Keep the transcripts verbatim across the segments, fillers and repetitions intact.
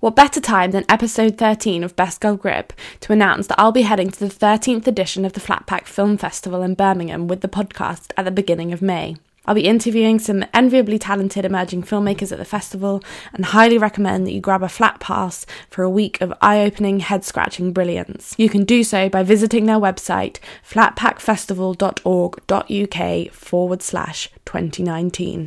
What better time than episode thirteen of Best Girl Grip to announce that I'll be heading to the thirteenth edition of the Flatpack Film Festival in Birmingham with the podcast at the beginning of May. I'll be interviewing some enviably talented emerging filmmakers at the festival and highly recommend that you grab a flat pass for a week of eye-opening, head-scratching brilliance. You can do so by visiting their website flatpackfestival.org.uk forward slash 2019.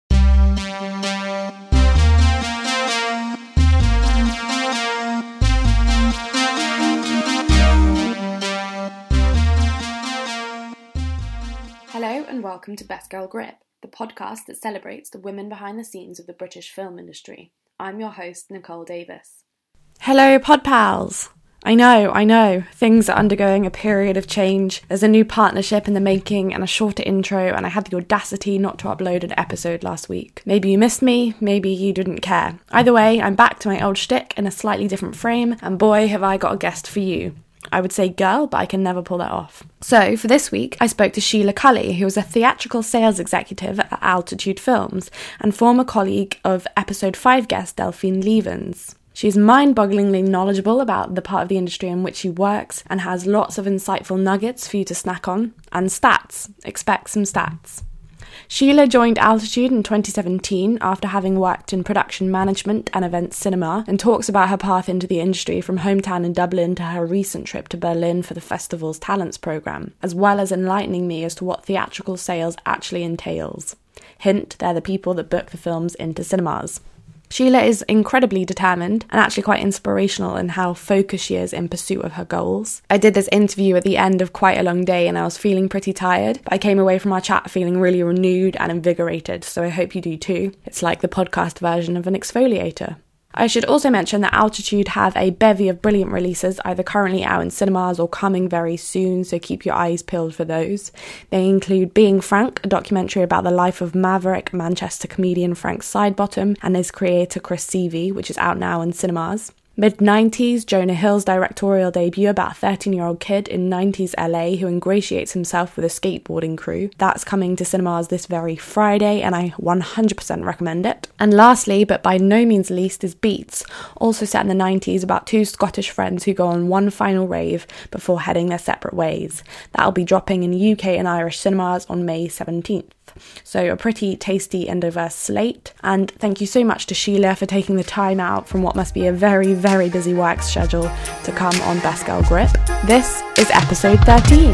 Hello and welcome to Best Girl Grip, the podcast that celebrates the women behind the scenes of the British film industry. I'm your host, Nicole Davis. Hello, pod pals! I know, I know, things are undergoing a period of change. There's a new partnership in the making and a shorter intro, and I had the audacity not to upload an episode last week. Maybe you missed me, maybe you didn't care. Either way, I'm back to my old shtick in a slightly different frame, and boy have I got a guest for you. I would say girl, but I can never pull that off. So, for this week, I spoke to Sheila Cully, who is a theatrical sales executive at Altitude Films and former colleague of episode five guest Delphine Levens. She's mind-bogglingly knowledgeable about the part of the industry in which she works and has lots of insightful nuggets for you to snack on. And stats. Expect some stats. Sheila joined Altitude in twenty seventeen after having worked in production management and events cinema, and talks about her path into the industry from hometown in Dublin to her recent trip to Berlin for the festival's talents programme, as well as enlightening me as to what theatrical sales actually entails. Hint, they're the people that book the films into cinemas. Sheila is incredibly determined and actually quite inspirational in how focused she is in pursuit of her goals. I did this interview at the end of quite a long day and I was feeling pretty tired, but I came away from our chat feeling really renewed and invigorated, so I hope you do too. It's like the podcast version of an exfoliator. I should also mention that Altitude have a bevy of brilliant releases, either currently out in cinemas or coming very soon, so keep your eyes peeled for those. They include Being Frank, a documentary about the life of maverick Manchester comedian Frank Sidebottom and his creator Chris Seavey, which is out now in cinemas. mid nineties, Jonah Hill's directorial debut about a thirteen-year-old kid in nineties L A who ingratiates himself with a skateboarding crew. That's coming to cinemas this very Friday, and I one hundred percent recommend it. And lastly, but by no means least, is Beats, also set in the nineties about two Scottish friends who go on one final rave before heading their separate ways. That'll be dropping in U K and Irish cinemas on May seventeenth. So a pretty tasty and diverse slate, and thank you so much to Sheila for taking the time out from what must be a very, very busy work schedule to come on Best Girl Grip. This is episode thirteen.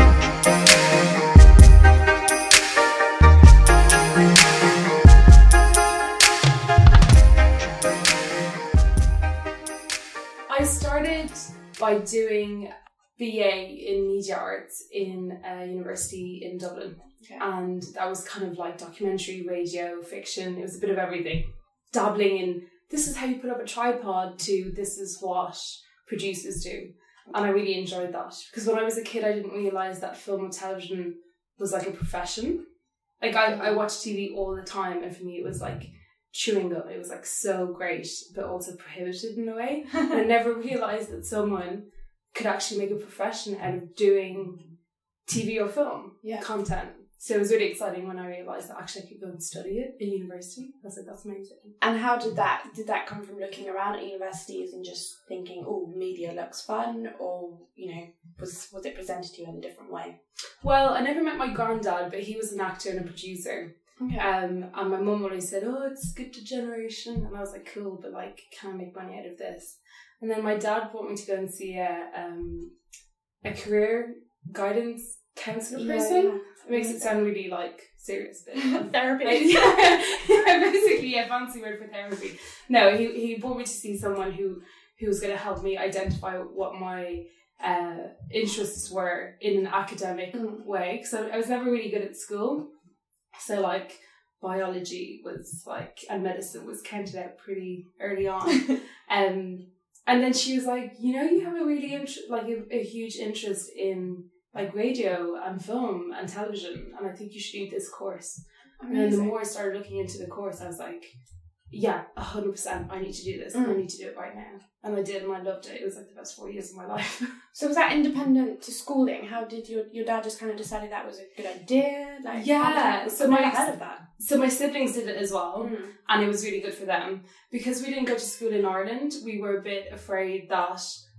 I started by doing B A in media arts in a university in Dublin. Okay. And that was kind of like documentary, radio, fiction. It was a bit of everything. Dabbling in, this is how you put up a tripod, to this is what producers do. And I really enjoyed that. Because when I was a kid, I didn't realise that film and television was like a profession. Like, I, I watched T V all the time, and for me it was like chewing gum. It was like so great, but also prohibited in a way. And I never realised that someone could actually make a profession out of doing T V or film yeah. content. So it was really exciting when I realised that actually I could go and study it in university. I was like, that's amazing. And how did that, did that come from looking around at universities and just thinking, oh, media looks fun? Or, you know, was was it presented to you in a different way? Well, I never met my granddad, but he was an actor and a producer. Okay. Um, and my mum always said, oh, it's good to generation. And I was like, cool, but like, can I make money out of this? And then my dad brought me to go and see a, um, a career guidance counsellor person. Yeah, yeah. It makes it sound really like serious, but therapy. Like, yeah, basically a fancy word for therapy. No, he he brought me to see someone who who was going to help me identify what my uh, interests were in an academic mm. way. Because I, I was never really good at school, so like biology was like and medicine was counted out pretty early on. um, and then she was like, you know, you have a really int- like a, a huge interest in like radio and film and television, and I think you should do this course. Amazing. And then the more I started looking into the course, I was like, yeah, a hundred percent, I need to do this, Mm. and I need to do it right now. And I did, and I loved it. It was like the best four years of my life. So was that independent to schooling? How did your your dad just kind of decided that was a good idea? Like, Yeah, how did that, so I've my- never heard of that. So my siblings did it as well, Mm. and it was really good for them. Because we didn't go to school in Ireland, we were a bit afraid that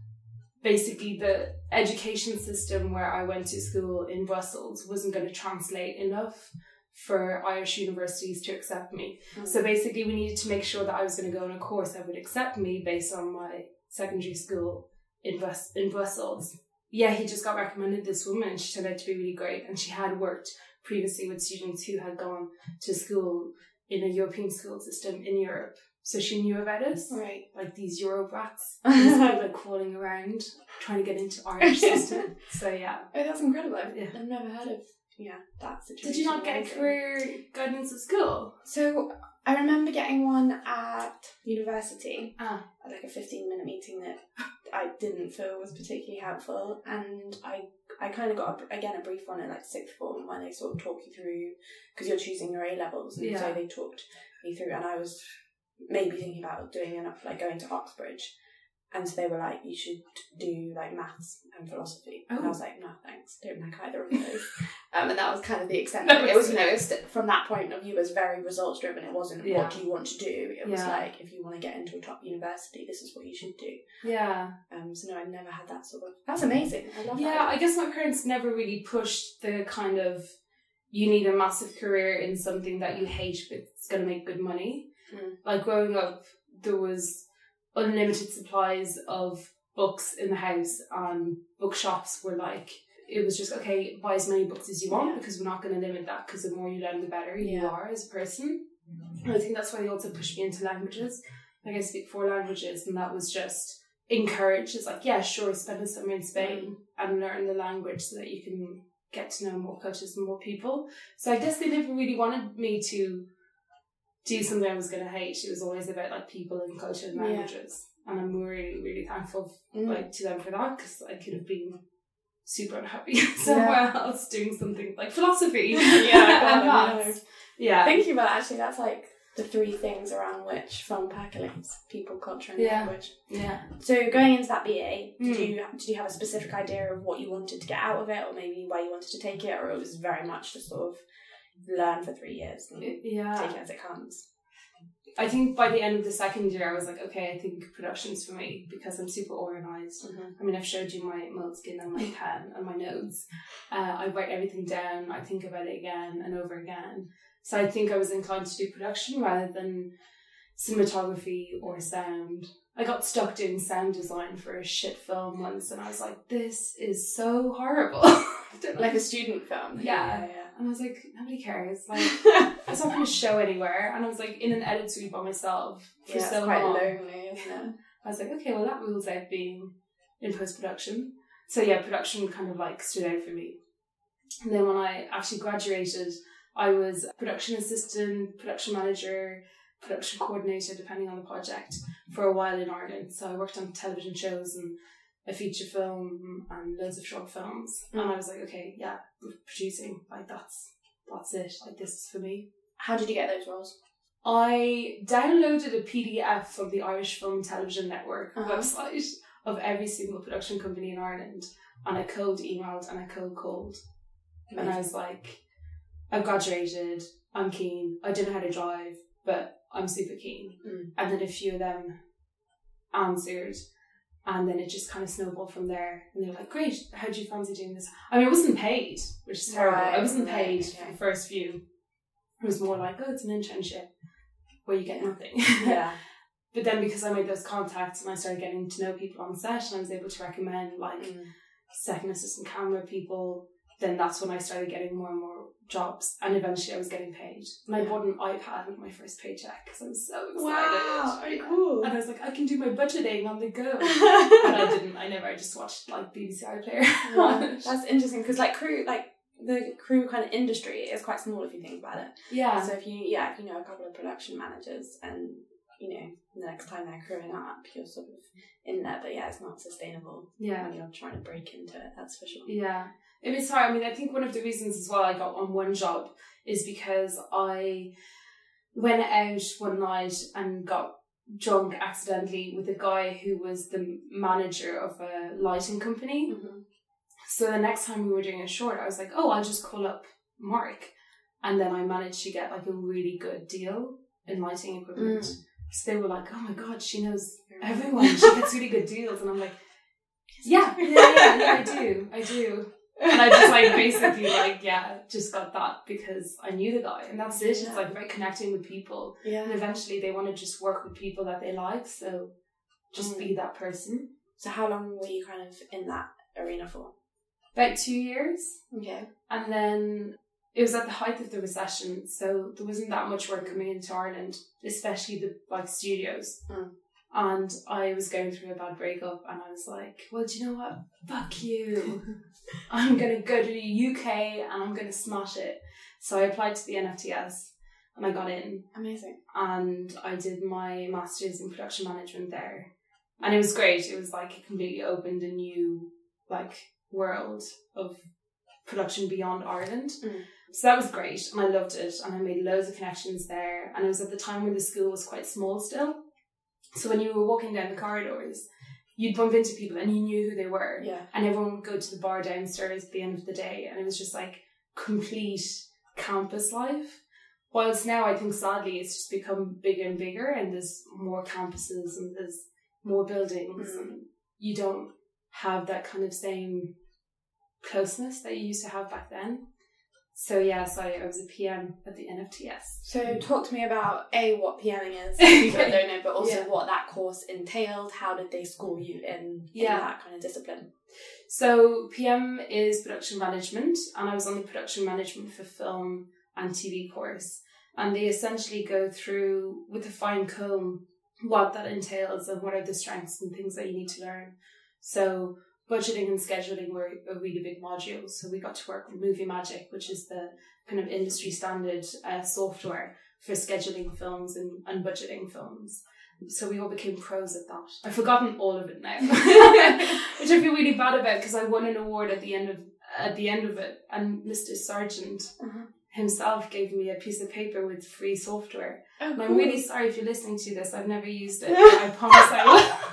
basically the education system where I went to school in Brussels wasn't going to translate enough for Irish universities to accept me. Mm. So basically we needed to make sure that I was going to go on a course that would accept me based on my secondary school in Brus- in Brussels. Yeah, he just got recommended this woman, and she turned out to be really great, and she had worked previously with students who had gone to school in a European school system in Europe. So she knew about us, Right. like these Euro brats, basically like crawling around trying to get into Irish system. So yeah. Oh, that's incredible. I've, Yeah. I've never heard of yeah that situation. Did you not get a Amazing. career guidance at school? So I remember getting one at university, Ah. at like a fifteen minute meeting that I didn't feel was particularly helpful, and I I kind of got a, again a brief one at like sixth form when they sort of talk you through, because you're choosing your A levels, and Yeah. so they talked me through, and I was maybe thinking about doing enough like going to Oxbridge. And so they were like, you should do like maths and philosophy. And I Oh. was like, no, thanks, don't like either of those. um, and that was kind of the extent That of it. It was- was, you know, it was st- from that point of view, it was very results driven. It wasn't, Yeah. what do you want to do? It was Yeah. like, if you want to get into a top university, this is what you should do. Yeah. Um, so no, I never had that sort of, that's amazing. I love Yeah, that. I guess my parents never really pushed the kind of, you need a massive career in something that you hate but it's going to make good money. Mm. Like growing up, there was unlimited supplies of books in the house, and bookshops were like, it was just, okay, buy as many books as you want, Yeah. because we're not going to limit that, because the more you learn, the better you Yeah. are as a person. And I think that's why they also pushed me into languages. Like I speak four languages, and that was just encouraged. It's like, yeah, sure, spend a summer in Spain and learn the language so that you can get to know more cultures and more people. So I guess they never really wanted me to do something I was going to hate. It was always about like people and culture and Yeah. languages. And I'm really, really thankful Mm. like to them for that, because I could have been super unhappy somewhere else doing something like philosophy. Yeah, and God, maths. Yeah. Thinking about it, actually, that's like the three things around which film percolates: people, culture, and Yeah. language. Yeah. So going into that B A, did Mm. you did you have a specific idea of what you wanted to get out of it, or maybe why you wanted to take it, or it was very much just sort of learn for three years and Yeah. take it as it comes? I think by the end of the second year, I was like, okay, I think production's for me, because I'm super organised. Mm-hmm. I mean, I've showed you my Moleskine and my pen and my notes. Uh, I write everything down. I think about it again and over again. So I think I was inclined to do production rather than cinematography or sound. I got stuck doing sound design for a shit film once, and I was like, this is so horrible. I don't Like know. a student film. Yeah. yeah, And I was like, nobody cares. Like, yeah. it's not going to show anywhere. And I was like in an edit suite by myself for Yeah, so it's quite long. lonely, isn't it? I was like, okay, well that rules out being in post-production. So yeah, production kind of like stood out for me. And then when I actually graduated, I was production assistant, production manager, production coordinator, depending on the project, for a while in Ireland. So I worked on television shows and a feature film and loads of short films. Mm. And I was like, okay, yeah, producing, like that's that's it. Like this is for me. How did you get those roles? I downloaded a P D F from the Irish Film and Television Network Uh-huh. website of every single production company in Ireland, and I cold emailed and I cold called. And I was like, I've graduated, I'm keen, I don't know how to drive, but I'm super keen. Mm. And then a few of them answered, and then it just kind of snowballed from there. And they were like, great, how do you fancy doing this? I mean, I wasn't paid, which is terrible. Right, I wasn't right, paid okay. for the first few. It was more like, oh, it's an internship where you get Yeah. nothing. Yeah. But then because I made those contacts and I started getting to know people on set, and I was able to recommend like Mm. second assistant camera people, then that's when I started getting more and more jobs, and eventually I was getting paid. And I Yeah. bought an iPad with my first paycheck because I was so excited. Wow, very Yeah. cool. And I was like, I can do my budgeting on the go. And I didn't. I never. I just watched like B B C iPlayer. Wow, that's interesting, because like crew, like the crew kind of industry is quite small if you think about it. yeah. So if you, yeah, if you know a couple of production managers, and you know the next time they're crewing up, you're sort of in there. But yeah, it's not sustainable Yeah. when you're trying to break into it. That's for sure. Yeah. It was hard. I mean, I think one of the reasons as well I got on one job is because I went out one night and got drunk accidentally with a guy who was the manager of a lighting company. Mm-hmm. So the next time we were doing a short, I was like, oh, I'll just call up Mark. And then I managed to get like a really good deal in lighting equipment. Mm. So they were like, oh my God, she knows everyone. She gets really good deals. And I'm like, yeah, yeah, yeah, yeah, I do. I do. And I just like basically like, yeah, just got that because I knew the guy. And that's it. Yeah. It's like about connecting with people. Yeah. And eventually they want to just work with people that they like. So just mm. be that person. So how long were you kind of in that arena for? About two years. Okay. And then it was at the height of the recession. So there wasn't that much work coming into Ireland, especially the like studios. Mm. And I was going through a bad breakup and I was like, well, do you know what? Fuck you. I'm going to go to the U K and I'm going to smash it. So I applied to the N F T S and I got in. Amazing. And I did my master's in production management there. And it was great. It was like it completely opened a new like world of production beyond Ireland. Mm. So that was great and I loved it. And I made loads of connections there. And it was at the time when the school was quite small still. So when you were walking down the corridors, you'd bump into people and you knew who they were. Yeah. And everyone would go to the bar downstairs at the end of the day. And it was just like complete campus life. Whilst now I think sadly it's just become bigger and bigger and there's more campuses and there's more buildings. Mm. And you don't have that kind of same closeness that you used to have back then. So yeah, so I was a P M at the N F T S. So talk to me about A, what PMing is, people that don't know, but also yeah. what that course entailed. How did they school you in, yeah. in that kind of discipline? So P M is production management, and I was on the production management for film and T V course. And they essentially go through with a fine comb what that entails and what are the strengths and things that you need to learn. So budgeting and scheduling were a really big module. So we got to work with Movie Magic, which is the kind of industry standard uh, software for scheduling films and, and budgeting films. So we all became pros at that. I've forgotten all of it now, which I feel really bad about because I won an award at the end of at the end of it, and Mister Sargent uh-huh. himself gave me a piece of paper with free software. Oh, and cool. I'm really sorry if you're listening to this. I've never used it. I promise I will.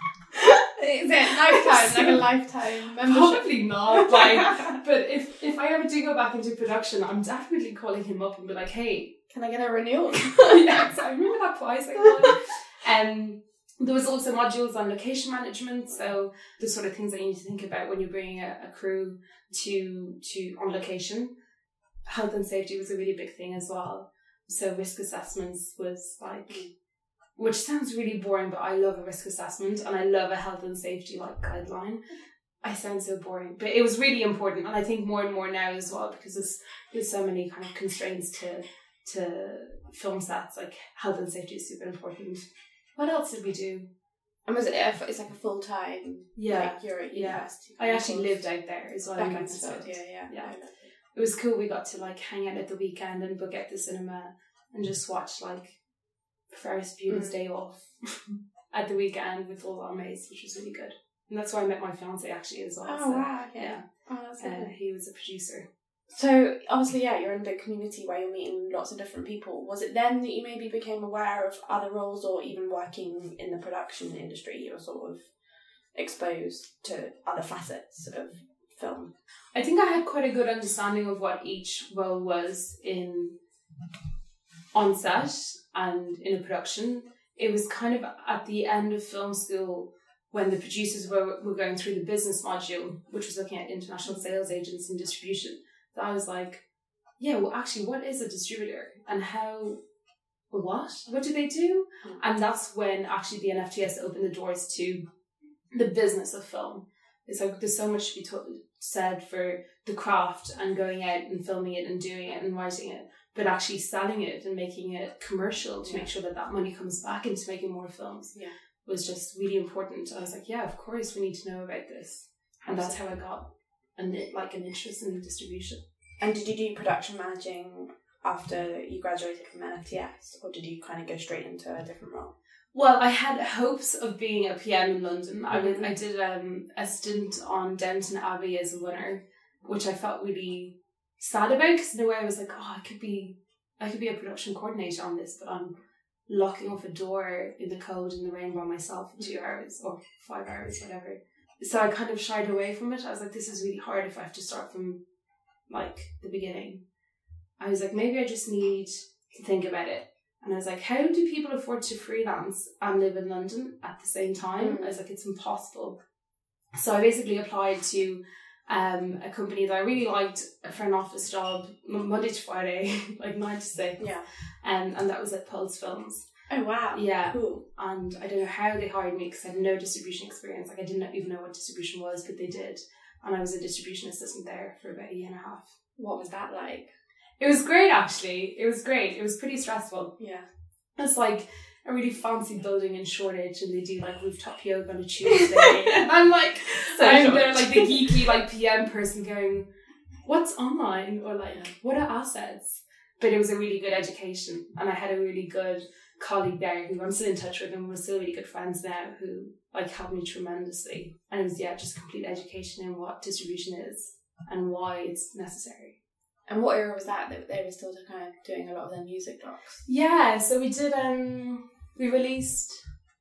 Is it lifetime, like a lifetime membership? Probably not. Like, but if if I ever do go back into production, I'm definitely calling him up and be like, "Hey, can I get a renewal?" Yes, I remember that price I got. And there was also modules on location management, so the sort of things that you need to think about when you're bringing a, a crew to to on location. Health and safety was a really big thing as well. So risk assessments was like. Which sounds really boring, but I love a risk assessment and I love a health and safety like guideline. I sound so boring, but it was really important, and I think more and more now as well because there's there's so many kind of constraints to to film sets. Like health and safety is super important. What else did we do? And was it? A, it's like a full time. Yeah, like you're at yeah. university. I actually lived out there as well. Back in Mansfield, yeah, yeah, yeah. It was cool. We got to like hang out at the weekend and book out the cinema and just watch like. Ferris Bueller's mm. Day Off at the weekend with all our mates, which was really good. And that's where I met my fiance actually as well. Oh, so, wow. Okay. Yeah. Oh, that's uh, good. He was a producer. So, obviously, yeah, you're in a big community where you're meeting lots of different people. Was it then that you maybe became aware of other roles or even working in the production industry? You were sort of exposed to other facets of film? I think I had quite a good understanding of what each role was in on set and in a production. It was kind of at the end of film school when the producers were, were going through the business module, which was looking at international sales agents and distribution, that I was like, yeah, well, actually, what is a distributor and how, what? What do they do? Mm. And that's when actually the N F T S opened the doors to the business of film. It's like there's so much to be to- said for the craft and going out and filming it and doing it and writing it, but actually selling it and making it commercial to yeah. make sure that that money comes back into making more films yeah. was just really important. I was like, yeah, of course we need to know about this. And that's how I got an, like an interest in distribution. And did you do production managing after you graduated from N F T S, or did you kind of go straight into a different role? Well, I had hopes of being a P M in London. Mm-hmm. I, was, I did um, a stint on Downton Abbey as a winner, which I felt really sad about because in a way I was like, oh, I could be I could be a production coordinator on this, but I'm locking off a door in the cold in the rain by myself for two hours or five hours, whatever. So I kind of shied away from it. I was like, this is really hard if I have to start from like the beginning. I was like, maybe I just need to think about it. And I was like, how do people afford to freelance and live in London at the same time? Mm. I was like, it's impossible. So I basically applied to um, a company that I really liked for an office job, Monday to Friday, like nine to six. Yeah. Um, and that was at Pulse Films. Oh, wow. Yeah. Cool. And I don't know how they hired me because I had no distribution experience. Like, I didn't even know what distribution was, but they did. And I was a distribution assistant there for about a year and a half. What was that like? It was great, actually. It was great. It was pretty stressful. Yeah. It's like a really fancy building in Shoreditch, and they do like rooftop yoga on a Tuesday. And I'm like, so I'm there like the geeky like P M person going, what's online? Or like, yeah. what are assets? But it was a really good education, and I had a really good colleague there who I'm still in touch with, and we're still really good friends now, who like helped me tremendously. And it was, yeah, just complete education in what distribution is and why it's necessary. And what era was that that they were still kind of doing a lot of their music docs? Yeah, so we did, um, we released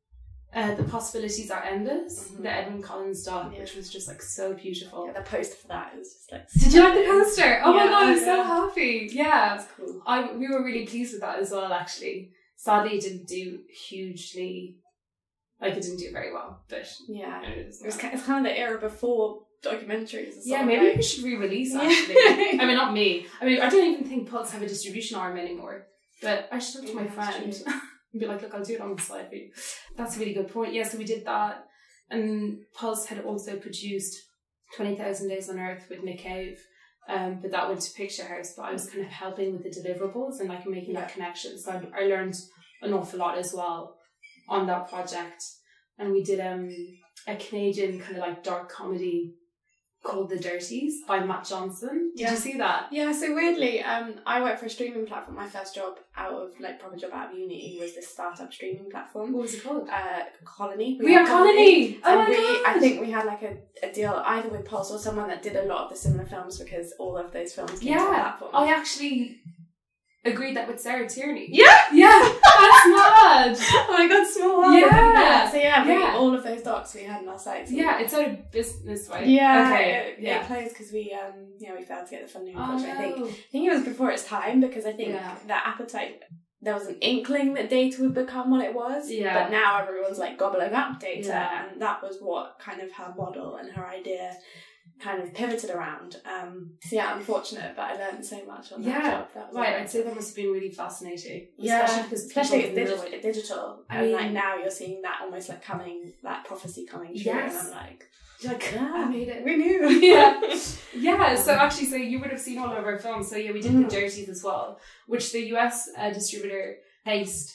uh, The Possibilities Are Endless, mm-hmm. the Edwyn Collins doc, yeah. which was just like so beautiful. Yeah, the poster for that was just like... Did you like the poster? Oh yeah, my god, I'm yeah. so happy. Yeah. That's cool. I, we were really pleased with that as well, actually. Sadly, it didn't do hugely, like it didn't do very well, but... Yeah, it was, it was kind of, kind of the era before documentaries and yeah, maybe like... we should re-release actually. I mean, not me. I mean, I don't even think Pulse have a distribution arm anymore. But I should talk to my yeah, friend and be like, look, I'll do it on the side for you. That's a really good point. Yeah, so we did that. And Pulse had also produced twenty thousand Days on Earth with Nick Cave. Um, but that went to Picture House. But I was kind of helping with the deliverables and like making yeah. that connection. So I, I learned an awful lot as well on that project. And we did um, a Canadian kind of like dark comedy called The Dirties by Matt Johnson. Did yeah. you see that? Yeah, so weirdly, um, I worked for a streaming platform. My first job out of, like, proper job out of uni was this startup streaming platform. What was it called? Uh, Colony. We, we are Colony! Colony. Oh and my we, God. I think we had, like, a, a deal either with Pulse or someone that did a lot of the similar films because all of those films came yeah. to the platform. I actually agreed that with Sarah Tierney. Yeah! Yeah! That's mad! Oh my God, small world. Yeah! yeah. So yeah, we, yeah, all of those docs we had on our site. So yeah, it's out of business, right? Yeah. Okay. It, yeah. it closed because we, um, yeah, we failed to get the funding. Oh, no. I think, I think it was before its time because I think yeah. that appetite, there was an inkling that data would become what it was. Yeah. But now everyone's like gobbling up data, yeah. and that was what kind of her model and her idea kind of pivoted around. Um, so yeah, unfortunate, but I learned so much on that yeah. job. That was right, amazing. I'd say that must have been really fascinating. Yeah, especially because especially it's digital, digital. I and mean, like now you're seeing that almost like coming, that prophecy coming true, yes. and I'm like, like, yeah, I made it. We knew. yeah. Yeah, so actually, so you would have seen all of our films. So yeah, we did mm. The Dirties as well, which the U S uh, distributor placed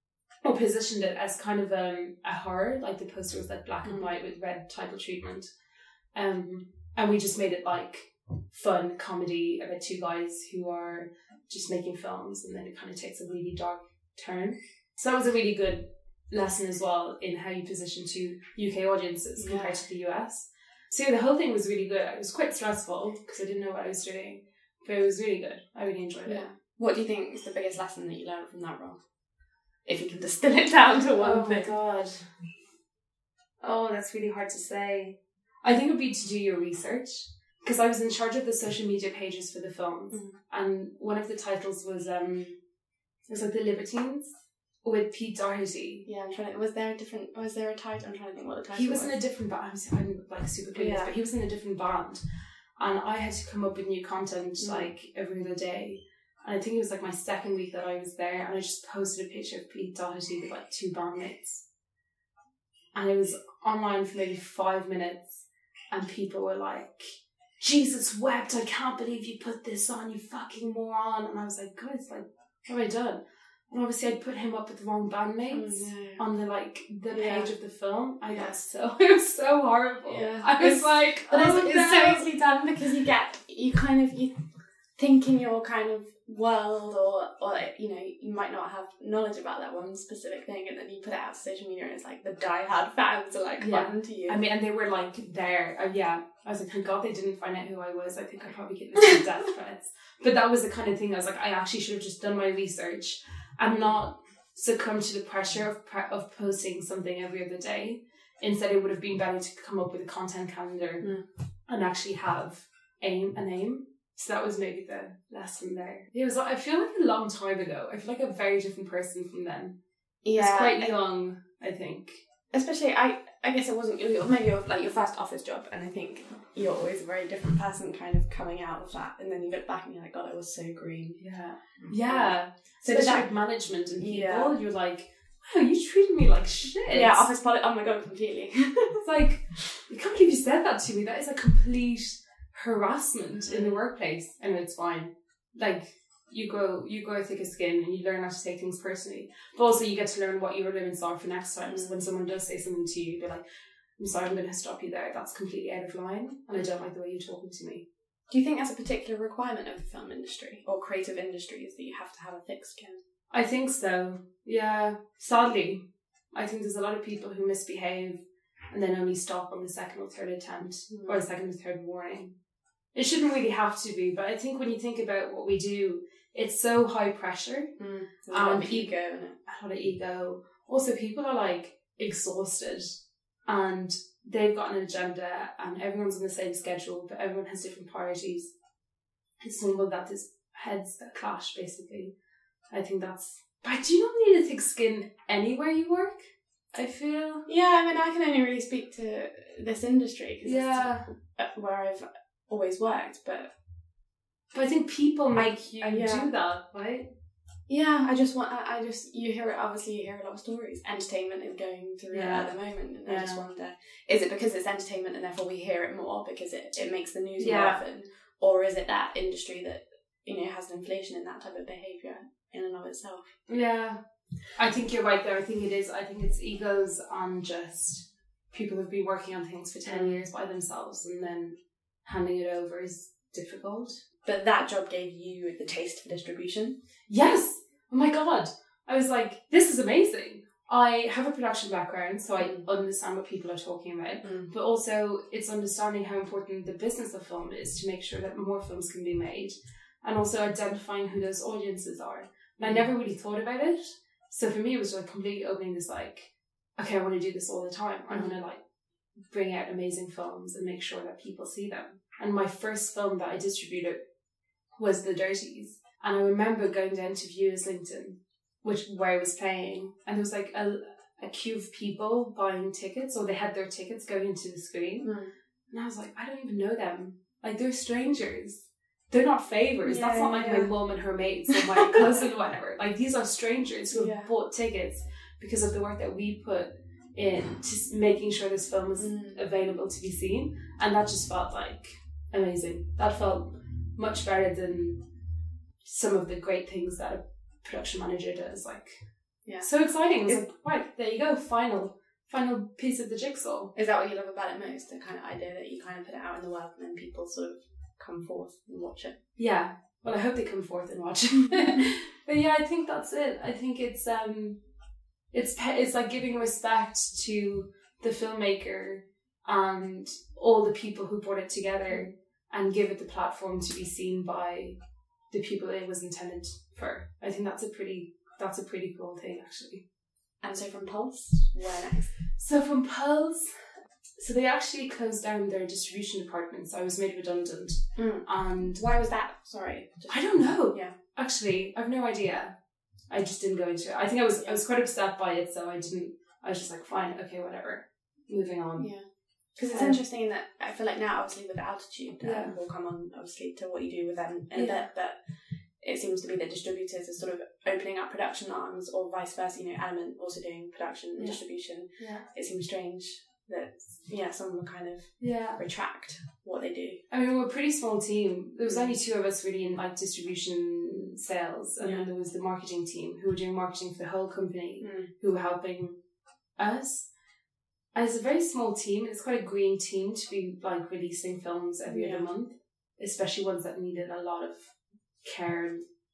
or positioned it as kind of um, a horror, like the poster was like black mm. and white with red title treatment. Um, and we just made it like fun comedy about two guys who are just making films, and then it kind of takes a really dark turn. So that was a really good lesson as well in how you position to U K audiences yeah. compared to the U S. So yeah, the whole thing was really good. It was quite stressful because I didn't know what I was doing, but it was really good. I really enjoyed yeah. it. What do you think is the biggest lesson that you learned from that role? If you can distill it down to one oh thing. Oh my God. Oh, that's really hard to say. I think it would be to do your research, because I was in charge of the social media pages for the films, mm. and one of the titles was um, it was like The Libertines with Pete Doherty. Yeah, I'm trying to. Was there a different? Was there a title? I'm trying to think what the title. He was, was. in a different band. I'm, I'm like super clueless, yeah. but he was in a different band, and I had to come up with new content mm. like every other day. And I think it was like my second week that I was there, and I just posted a picture of Pete Doherty with like two bandmates, and it was online for maybe five minutes. And people were like, Jesus wept, I can't believe you put this on, you fucking moron. And I was like, guys, like, what have I done? And obviously I'd put him up with the wrong bandmates oh, no. on the, like, the yeah. page of the film. I yeah. got so, it was so horrible. Yeah. I was it's, like, but oh, it's, no. it's so easily done because you get, you kind of, you think in your kind of world, or or you know, you might not have knowledge about that one specific thing, and then you put it out to social media and it's like the diehard fans are like Yeah. fun to you. I mean, and they were like there. Uh, yeah, I was like, thank God they didn't find out who I was. I think I'd probably get some death threats. But that was the kind of thing I was like, I actually should have just done my research and not succumb to the pressure of pre- of posting something every other day. Instead, it would have been better to come up with a content calendar Mm. and actually have aim an aim. So that was maybe the lesson there. It was. I feel like a long time ago. I feel like a very different person from then. yeah, It's quite I- young, I think. especially I I guess it wasn't your maybe your, like your first office job, and I think you're always a very different person kind of coming out of that, and then you look back and you're like, God, I was so green. Yeah. Yeah. So So did especially that- with management and people, Yeah. you're like, wow, you treated me like shit. Yeah, office politics. Oh my God, completely. It's like, I can't believe you said that to me. That is a complete harassment in the workplace. And it's fine. Like, you grow, you grow thicker skin and you learn not to take things personally. But also you get to learn what your limits are for next time. So when someone does say something to you, they're like, I'm sorry, I'm going to stop you there. That's completely out of line. And I don't like the way you're talking to me. Do you think that's a particular requirement of the film industry or creative industries that you have to have a thick skin? I think so. Yeah. Sadly, I think there's a lot of people who misbehave and then only stop on the second or third attempt Mm. or the second or third warning. It shouldn't really have to be, but I think when you think about what we do, it's so high pressure, Mm. There's a Um, lot of pe- ego in it. a lot of ego. Also, people are like exhausted and they've got an agenda and everyone's on the same schedule, but everyone has different priorities. It's normal that there's heads that clash, basically. I think that's... But do you not need a thick skin anywhere you work? I feel... Yeah, I mean, I can only really speak to this industry because Yeah. it's where I've always worked, but But I think people make you uh, yeah. do that, right? yeah, I just want, I, I just, you hear it, obviously you hear a lot of stories. Entertainment is going through Yeah. it at the moment, and I just Yeah. wonder, is it because it's entertainment and therefore we hear it more because it, it makes the news more Yeah. often, or is it that industry that, you know, has an inflation in that type of behaviour in and of itself? Yeah. I think you're right there. I think it is. I think it's egos and just people who've been working on things for ten years by themselves and then handing it over is difficult. But that job gave you the taste for distribution. Yes! Oh my God. I was like, this is amazing. I have a production background, so I understand what people are talking about. Mm. But also, it's understanding how important the business of film is to make sure that more films can be made. And also identifying who those audiences are. And I never really thought about it. So for me, it was like completely opening this like, okay, I want to do this all the time. I want to like bring out amazing films and make sure that people see them. And my first film that I distributed was The Dirties. And I remember going down to view Islington, which where I was playing, and there was like a, a queue of people buying tickets, or they had their tickets going into the screen. Mm. And I was like, I don't even know them. Like, they're strangers. They're not favours. Yeah, That's not like yeah. my mum and her mates or my cousin or whatever. Like, these are strangers who have Yeah. bought tickets because of the work that we put in to s- making sure this film is Mm. available to be seen. And that just felt like amazing. That felt much better than some of the great things that a production manager does. Like, Yeah. so exciting. It was Is- like, right, there you go, final, final piece of the jigsaw. Is that what you love about it most? The kind of idea that you kind of put it out in the world and then people sort of come forth and watch it. Yeah. Well, I hope they come forth and watch. But yeah, I think that's it. I think it's um, it's pe- it's like giving respect to the filmmaker and all the people who brought it together and give it the platform to be seen by the people it was intended for. I think that's a pretty that's a pretty cool thing, actually. And so from Pulse, where next? So from Pulse, so they actually closed down their distribution department, so I was made redundant. Mm. And Why was that? Sorry. Just- I don't know. Yeah. Actually, I've no idea. I just didn't go into it. I think I was I was quite upset by it, so I didn't. I was just like, fine, okay, whatever. Moving on. Yeah. Because it's Um, interesting in that I feel like now, obviously, with Altitude, um, Yeah. we'll come on, obviously, to what you do with them in a Yeah. bit, but it seems to be that distributors are sort of opening up production arms or vice versa, you know, Element also doing production and Yeah. distribution. Yeah. It seems strange that, yeah, someone will kind of Yeah. retract what they do. I mean, we're a pretty small team. There was only two of us really in like distribution sales, and Yeah. then there was the marketing team who were doing marketing for the whole company, Mm. who were helping us. And it's a very small team. It's quite a green team to be like releasing films every Yeah. other month, especially ones that needed a lot of care and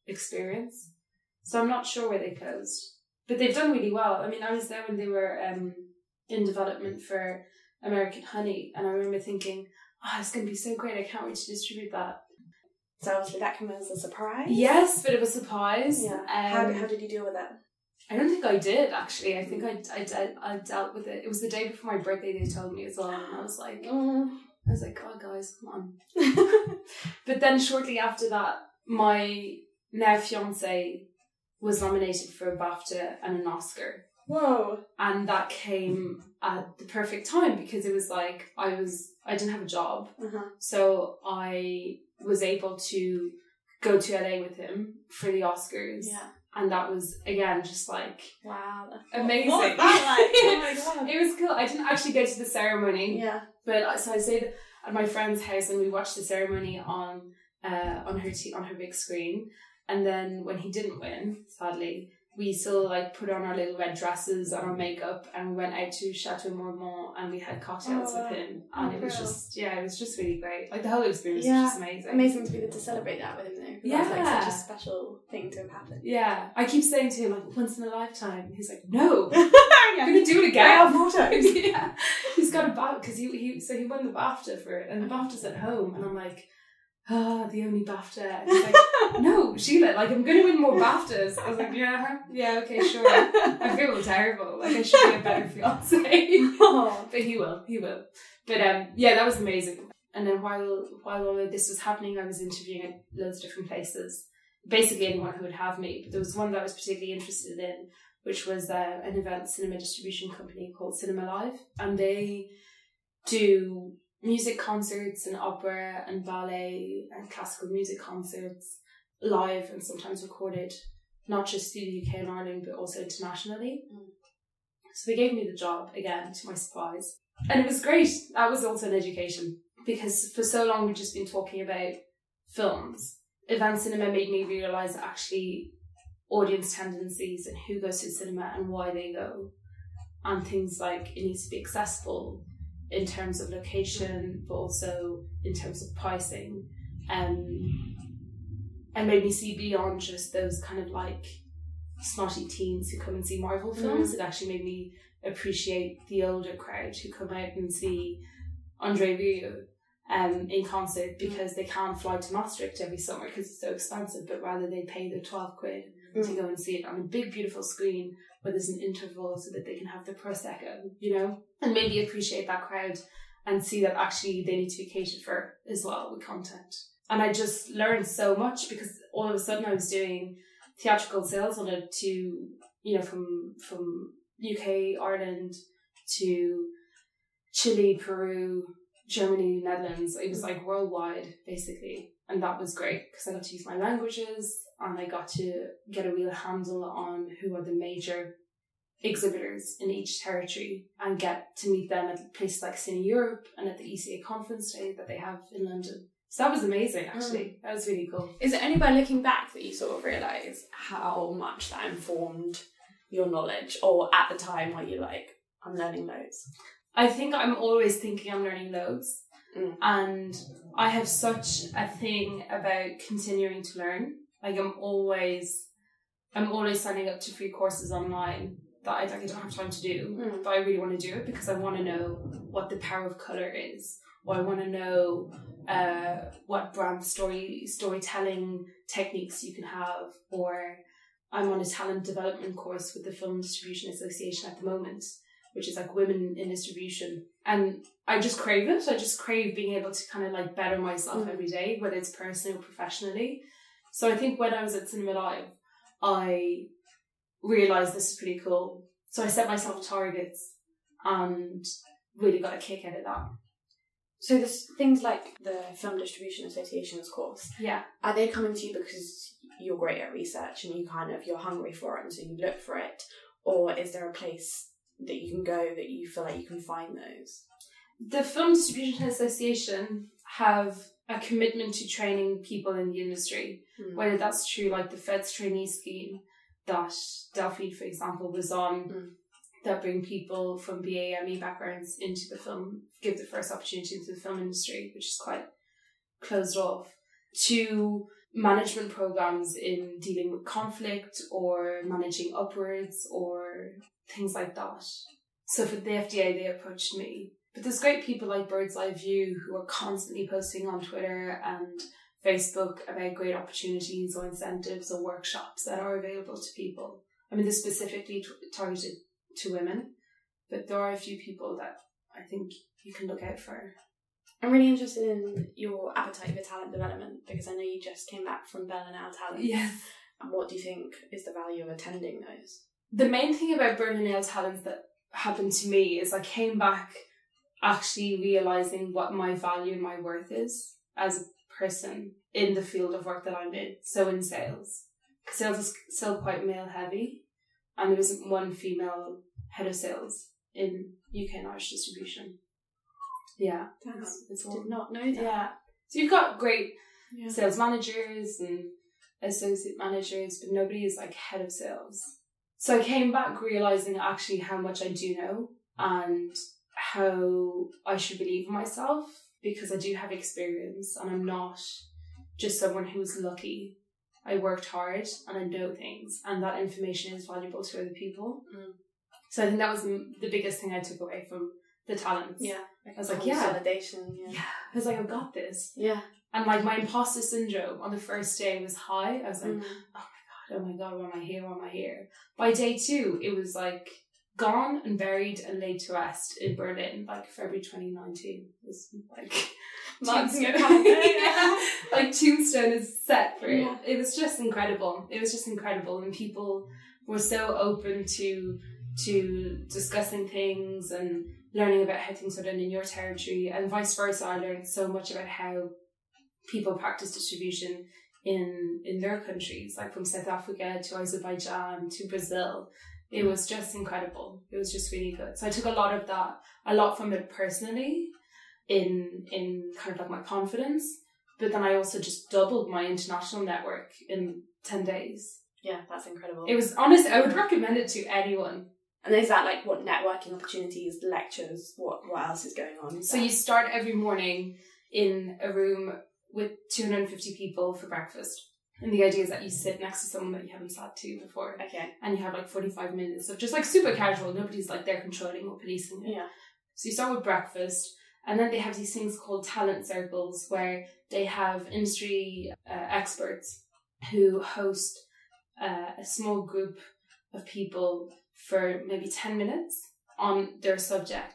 experience. So I'm not sure where they closed. But they've done really well. I mean, I was there when they were um, in development for American Honey, and I remember thinking, oh, it's going to be so great, I can't wait to distribute that. So obviously that came as a surprise? Yes, but it was a surprise. Yeah. Um, how, how did you deal with it? I don't think I did, actually. I think I, I, I, I dealt with it. It was the day before my birthday they told me as well, and I was like, mm. I was like, oh, guys, come on. But then shortly after that, my now fiancé was nominated for a BAFTA and an Oscar. Whoa. And that came at the perfect time because it was like, I was, I didn't have a job. Uh-huh. So I was able to go to L A with him for the Oscars. Yeah. And that was, again, just like, wow, amazing. What was that like? Oh my god. It was cool. I didn't actually go to the ceremony. Yeah. But I- so I stayed at my friend's house and we watched the ceremony on uh on her t- on her big screen. And then when he didn't win, sadly, we still like put on our little red dresses and our makeup and we went out to Chateau Marmont and we had cocktails Oh, with him. And oh, it was cool. just, yeah, it was just really great. Like the whole experience Yeah. was just amazing. Amazing to be able to celebrate that with him though. Yeah. That's like such a special thing to have happened. Yeah. I keep saying to him, like, once in a lifetime. He's like, no, yeah. I'm going to do it again. Yeah, more times. Yeah. He's got a BAFTA, because he, he, so he won the BAFTA for it and the BAFTA's at home. And I'm like, ah, oh, the only BAFTA. And he's like, no, Sheila, like, I'm going to win more BAFTAs. I was like, yeah, yeah, okay, sure. I feel terrible. Like, I should be a better fiancé. Oh. But he will, he will. But um, yeah, that was amazing. And then while while all of this was happening, I was interviewing at loads of different places. Basically anyone who would have me. But there was one that I was particularly interested in, which was uh, an event cinema distribution company called Cinema Live. And they do music concerts and opera and ballet and classical music concerts live and sometimes recorded, not just through the U K and Ireland, but also internationally. Mm. So they gave me the job, again, to my surprise. And it was great. That was also an education, because for so long we've just been talking about films. Event cinema made me realise that actually audience tendencies and who goes to the cinema and why they go, and things like it needs to be accessible in terms of location, but also in terms of pricing, um, and made me see beyond just those kind of like snotty teens who come and see Marvel films. Mm. It actually made me appreciate the older crowd who come out and see André Rieu um, in concert, because they can't fly to Maastricht every summer because it's so expensive, but rather they pay the twelve quid mm. to go and see it on a big beautiful screen where there's an interval so that they can have the Prosecco, you know, and maybe appreciate that crowd and see that actually they need to be catered for as well with content. And I just learned so much, because all of a sudden I was doing theatrical sales on it to, you know, from from U K, Ireland to Chile, Peru, Germany, Netherlands. It was like worldwide, basically. And that was great because I got to use my languages and I got to get a real handle on who are the major exhibitors in each territory and get to meet them at places like Cine Europe and at the E C A conference day that they have in London. So that was amazing, actually. Mm. That was really cool. Is it only by looking back that you sort of realise how much that informed your knowledge, or at the time were you like, I'm learning loads? I think I'm always thinking I'm learning loads. Mm. And I have such a thing about continuing to learn. Like I'm always, I'm always signing up to free courses online that I, like, I don't have time to do, mm. but I really want to do it because I want to know what the power of colour is, or I want to know uh, what brand story storytelling techniques you can have, or I'm on a talent development course with the Film Distribution Association at the moment, which is like women in distribution. And I just crave it. I just crave being able to kind of like better myself mm. every day, whether it's personally or professionally. So I think when I was at Cinema Live, I realised this is pretty cool. So I set myself targets and really got a kick out of that. So there's things like the Film Distribution Association's course. Yeah. Are they coming to you because you're great at research and you kind of, you're hungry for it and so you look for it? Or is there a place that you can go that you feel like you can find those? The Film Distribution Association have a commitment to training people in the industry, mm. whether that's true like the Fed's trainee scheme that Delphine, for example, was on, mm. that bring people from B A M E backgrounds into the film, give the first opportunity into the film industry, which is quite closed off, to management programs in dealing with conflict or managing upwards or things like that. So for the F D A, they approached me. But there's great people like Bird's Eye View who are constantly posting on Twitter and Facebook about great opportunities or incentives or workshops that are available to people. I mean, they're specifically t- targeted to women, but there are a few people that I think you can look out for. I'm really interested in your appetite for talent development, because I know you just came back from Berlinale Talents. Yes. And what do you think is the value of attending those? The main thing about Berlinale Talents that happened to me is I came back actually realising what my value and my worth is as a person in the field of work that I'm in, so in sales. Because sales is still quite male heavy, and there isn't one female head of sales in U K and Irish distribution. Yeah, Thanks. it's I all. did not know that. Yeah, so you've got great Yeah. sales managers and associate managers, but nobody is like head of sales. So I came back realising actually how much I do know and how I should believe in myself, because I do have experience and I'm not just someone who's lucky. I worked hard and I know things, and that information is valuable to other people. Mm. So I think that was the the biggest thing I took away from the talents. Yeah. I was like, yeah. Consolidation. Yeah. Yeah. I was like, I've got this. Yeah. And like my imposter syndrome on the first day was high. I was like, Mm. oh my god, why am I here? Why am I here? By day two, it was like gone and buried and laid to rest in Berlin, like February twenty nineteen. It was like tombstone. Yeah. Like tombstone is set for it. Yeah. It was just incredible. It was just incredible, and people were so open to to discussing things and learning about how things are done in your territory, and vice versa. I learned so much about how people practice distribution in in their countries, like from South Africa to Azerbaijan to Brazil. It was just incredible. It was just really good. So I took a lot of that, a lot from it personally, in in kind of like my confidence. But then I also just doubled my international network in ten days. Yeah, that's incredible. It was honest. I would recommend it to anyone. And is that like what networking opportunities, lectures, what what else is going on? So you start every morning in a room with two hundred fifty people for breakfast. And the idea is that you sit next to someone that you haven't sat to before. Okay. And you have like forty-five minutes of just like super casual. Nobody's like there controlling or policing it. Yeah. So you start with breakfast, and then they have these things called talent circles where they have industry uh, experts who host uh, a small group of people for maybe ten minutes on their subject.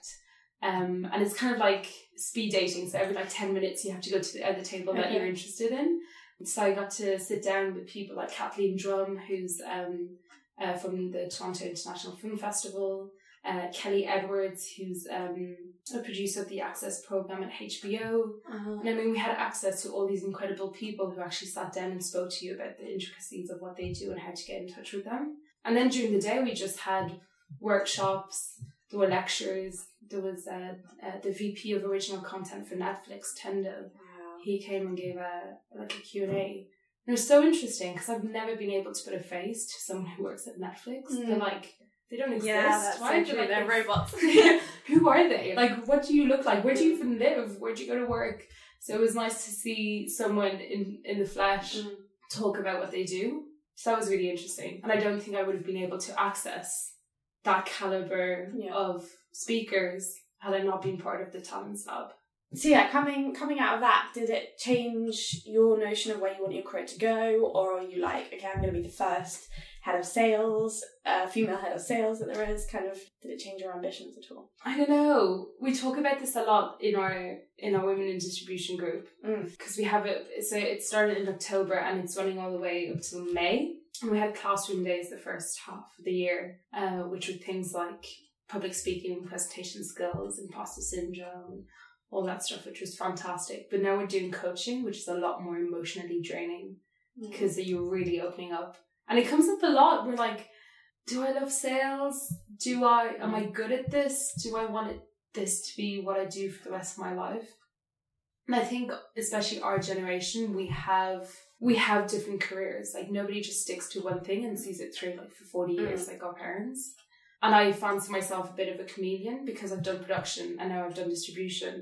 Um, and it's kind of like speed dating. So every like ten minutes you have to go to the other table that Okay. you're interested in. So I got to sit down with people like Kathleen Drum, who's um, uh, from the Toronto International Film Festival, uh, Kelly Edwards, who's um, a producer of the Access program at H B O. Uh-huh. And I mean, we had access to all these incredible people who actually sat down and spoke to you about the intricacies of what they do and how to get in touch with them. And then during the day, we just had workshops, there were lectures, there was uh, uh, the V P of Original Content for Netflix, Tendo. Wow. He came and gave a like a Q and A. And it was so interesting because I've never been able to put a face to someone who works at Netflix. Mm. They're like, they don't exist. Yeah, that's Why? so true. Like, They're robots. Who are they? Like, what do you look like? Where do you even live? Where do you go to work? So it was nice to see someone in, in the flesh Mm. talk about what they do. So that was really interesting. And I don't think I would have been able to access that calibre Yeah. of speakers had I not been part of the Talents Lab. So yeah, coming coming out of that, did it change your notion of where you want your career to go, or are you like, okay, I'm going to be the first head of sales, uh, female head of sales that there is? Kind of, did it change your ambitions at all? I don't know. We talk about this a lot in our in our Women in Distribution group because Mm. we have it. So it started in October and it's running all the way up till May. And we had classroom days the first half of the year, uh, which were things like public speaking, presentation skills, imposter syndrome, all that stuff, which was fantastic. But now we're doing coaching, which is a lot more emotionally draining because you're really opening up. And it comes up a lot. We're like, do I love sales? Do I, am I good at this? Do I want it, this to be what I do for the rest of my life? And I think, especially our generation, we have, we have different careers. Like nobody just sticks to one thing and sees it through like for forty years, Mm. like our parents. And I fancy myself a bit of a chameleon because I've done production and now I've done distribution.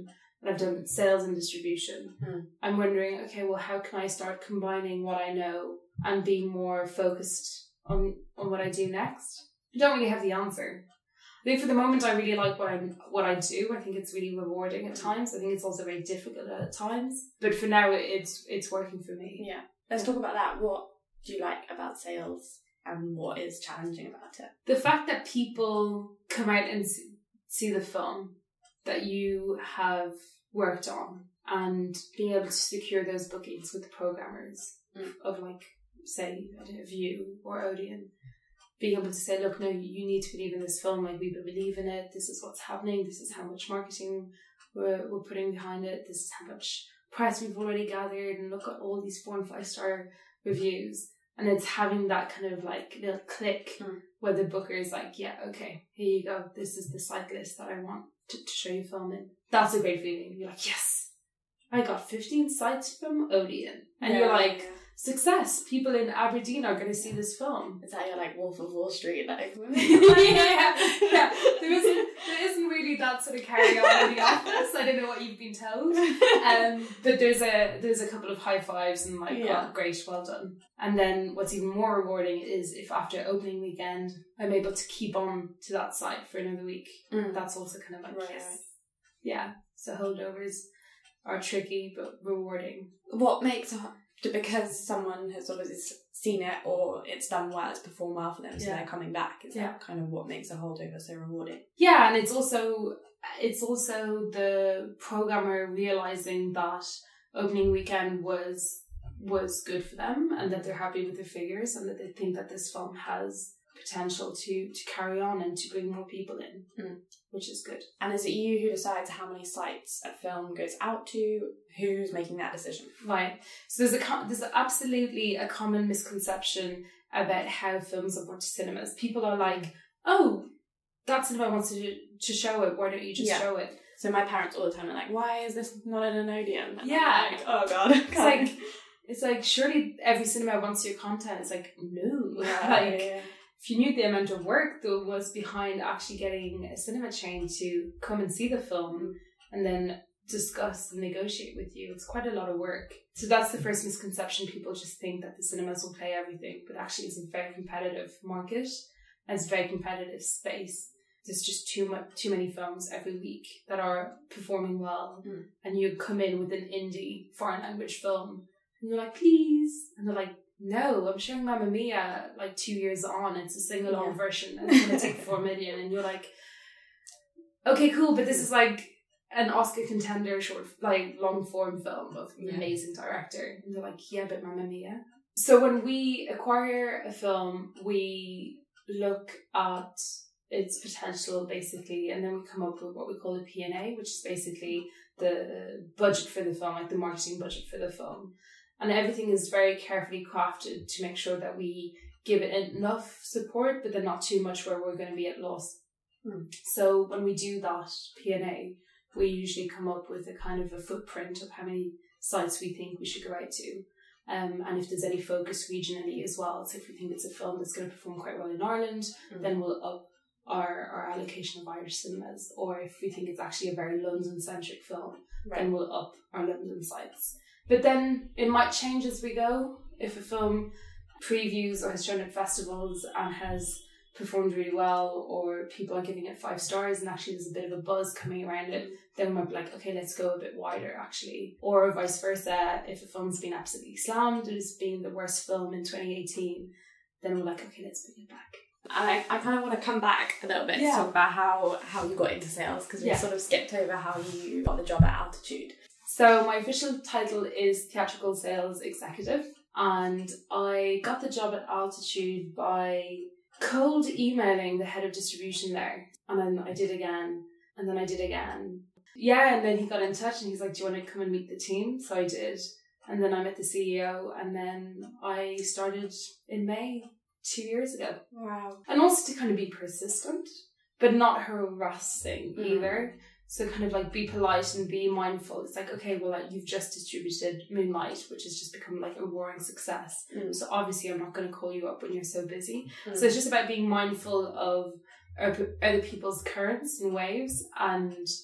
and I've done sales and distribution. Mm. I'm wondering, okay, well, how can I start combining what I know and being more focused on, on what I do next? I don't really have the answer. I think for the moment, I really like what I what I do. I think it's really rewarding at times. I think it's also very difficult at times. But for now, it's it's working for me. Yeah. Let's talk about that. What do you like about sales and what is challenging about it? The fact that people come out and see the film that you have worked on and being able to secure those bookings with the programmers mm. of, like, say, I don't know, View or Odeon. Being able to say, look, no, you need to believe in this film, like, we believe in it, this is what's happening, this is how much marketing we're, we're putting behind it, this is how much press we've already gathered, and look at all these four and five star reviews. And it's having that kind of, like, little click mm. where the booker is like, yeah, okay, here you go, this is the site list that I want to, to show you film in. That's a great feeling. You're like, yes, I got fifteen sites from Odeon. And yeah, you're like, yeah. success, people in Aberdeen are going to see this film. Is that your, like, Wolf of Wall Street? Like, yeah, yeah. There isn't, there isn't really that sort of carry on in the office. I don't know what you've been told. Um, but there's a there's a couple of high fives and, like, yeah. oh, great, well done. And then what's even more rewarding is if after opening weekend, I'm able to keep on to that site for another week. Mm. That's also kind of like, right, yes. Right. Yeah, so holdovers are tricky but rewarding. What makes a because someone has obviously seen it or it's done well, it's performed well for them, so yeah. they're coming back. Is yeah. that kind of what makes a holdover so rewarding? Yeah, and it's also it's also the programmer realizing that opening weekend was was good for them and that they're happy with their figures and that they think that this film has potential to to carry on and to bring more people in, mm. which is good. And is it you who decides how many sites a film goes out to? Who's making that decision? Right. So there's a there's absolutely a common misconception about how films are brought to cinemas. People are like, oh, that cinema wants to to show it. Why don't you just yeah. show it? So my parents all the time are like, why is this not in an Odeon? And yeah. I'm like, oh God. It's like, it's like, surely every cinema wants your content. It's like, no. Yeah, like, yeah, yeah. If you knew the amount of work that was behind actually getting a cinema chain to come and see the film and then discuss and negotiate with you, it's quite a lot of work. So that's the first misconception. People just think that the cinemas will play everything, but actually it's a very competitive market and it's a very competitive space. There's just too much, too many films every week that are performing well, mm. and you come in with an indie foreign language film and you're like, please, and they're like, no, I'm showing Mamma Mia like two years on. It's a sing-along yeah. version and it's going to take four million. And you're like, okay, cool, but this is like an Oscar contender short, like long-form film of an yeah. amazing director. And they're like, yeah, but Mamma Mia. So when we acquire a film, we look at its potential basically, and then we come up with what we call a P and A, which is basically the budget for the film, like the marketing budget for the film. And everything is very carefully crafted to make sure that we give it enough support, but then not too much where we're going to be at loss. Mm. So when we do that P and A, we usually come up with a kind of a footprint of how many sites we think we should go out to. Um, and if there's any focus regionally as well. So if we think it's a film that's going to perform quite well in Ireland, mm. then we'll up our, our allocation of Irish cinemas. Or if we think it's actually a very London-centric film, right. then we'll up our London sites. But then it might change as we go. If a film previews or has shown at festivals and has performed really well, or people are giving it five stars and actually there's a bit of a buzz coming around it, then we might be like, okay, let's go a bit wider actually. Or vice versa, if a film's been absolutely slammed as being the worst film in twenty eighteen, then we're like, okay, let's bring it back. I, I kind of want to come back a little bit yeah. to talk about how, how you got into sales, because we yeah. sort of skipped over how you got the job at Altitude. So my official title is Theatrical Sales Executive, and I got the job at Altitude by cold emailing the head of distribution there. And then I did again, and then I did again. Yeah, and then he got in touch and he's like, do you want to come and meet the team? So I did. And then I met the C E O, and then I started in May two years ago. Wow. And also to kind of be persistent, but not harassing mm. either. So kind of like be polite and be mindful. It's like, okay, well, like, you've just distributed Moonlight, which has just become like a roaring success. Mm. So obviously I'm not going to call you up when you're so busy. Mm. So it's just about being mindful of other people's currents and waves and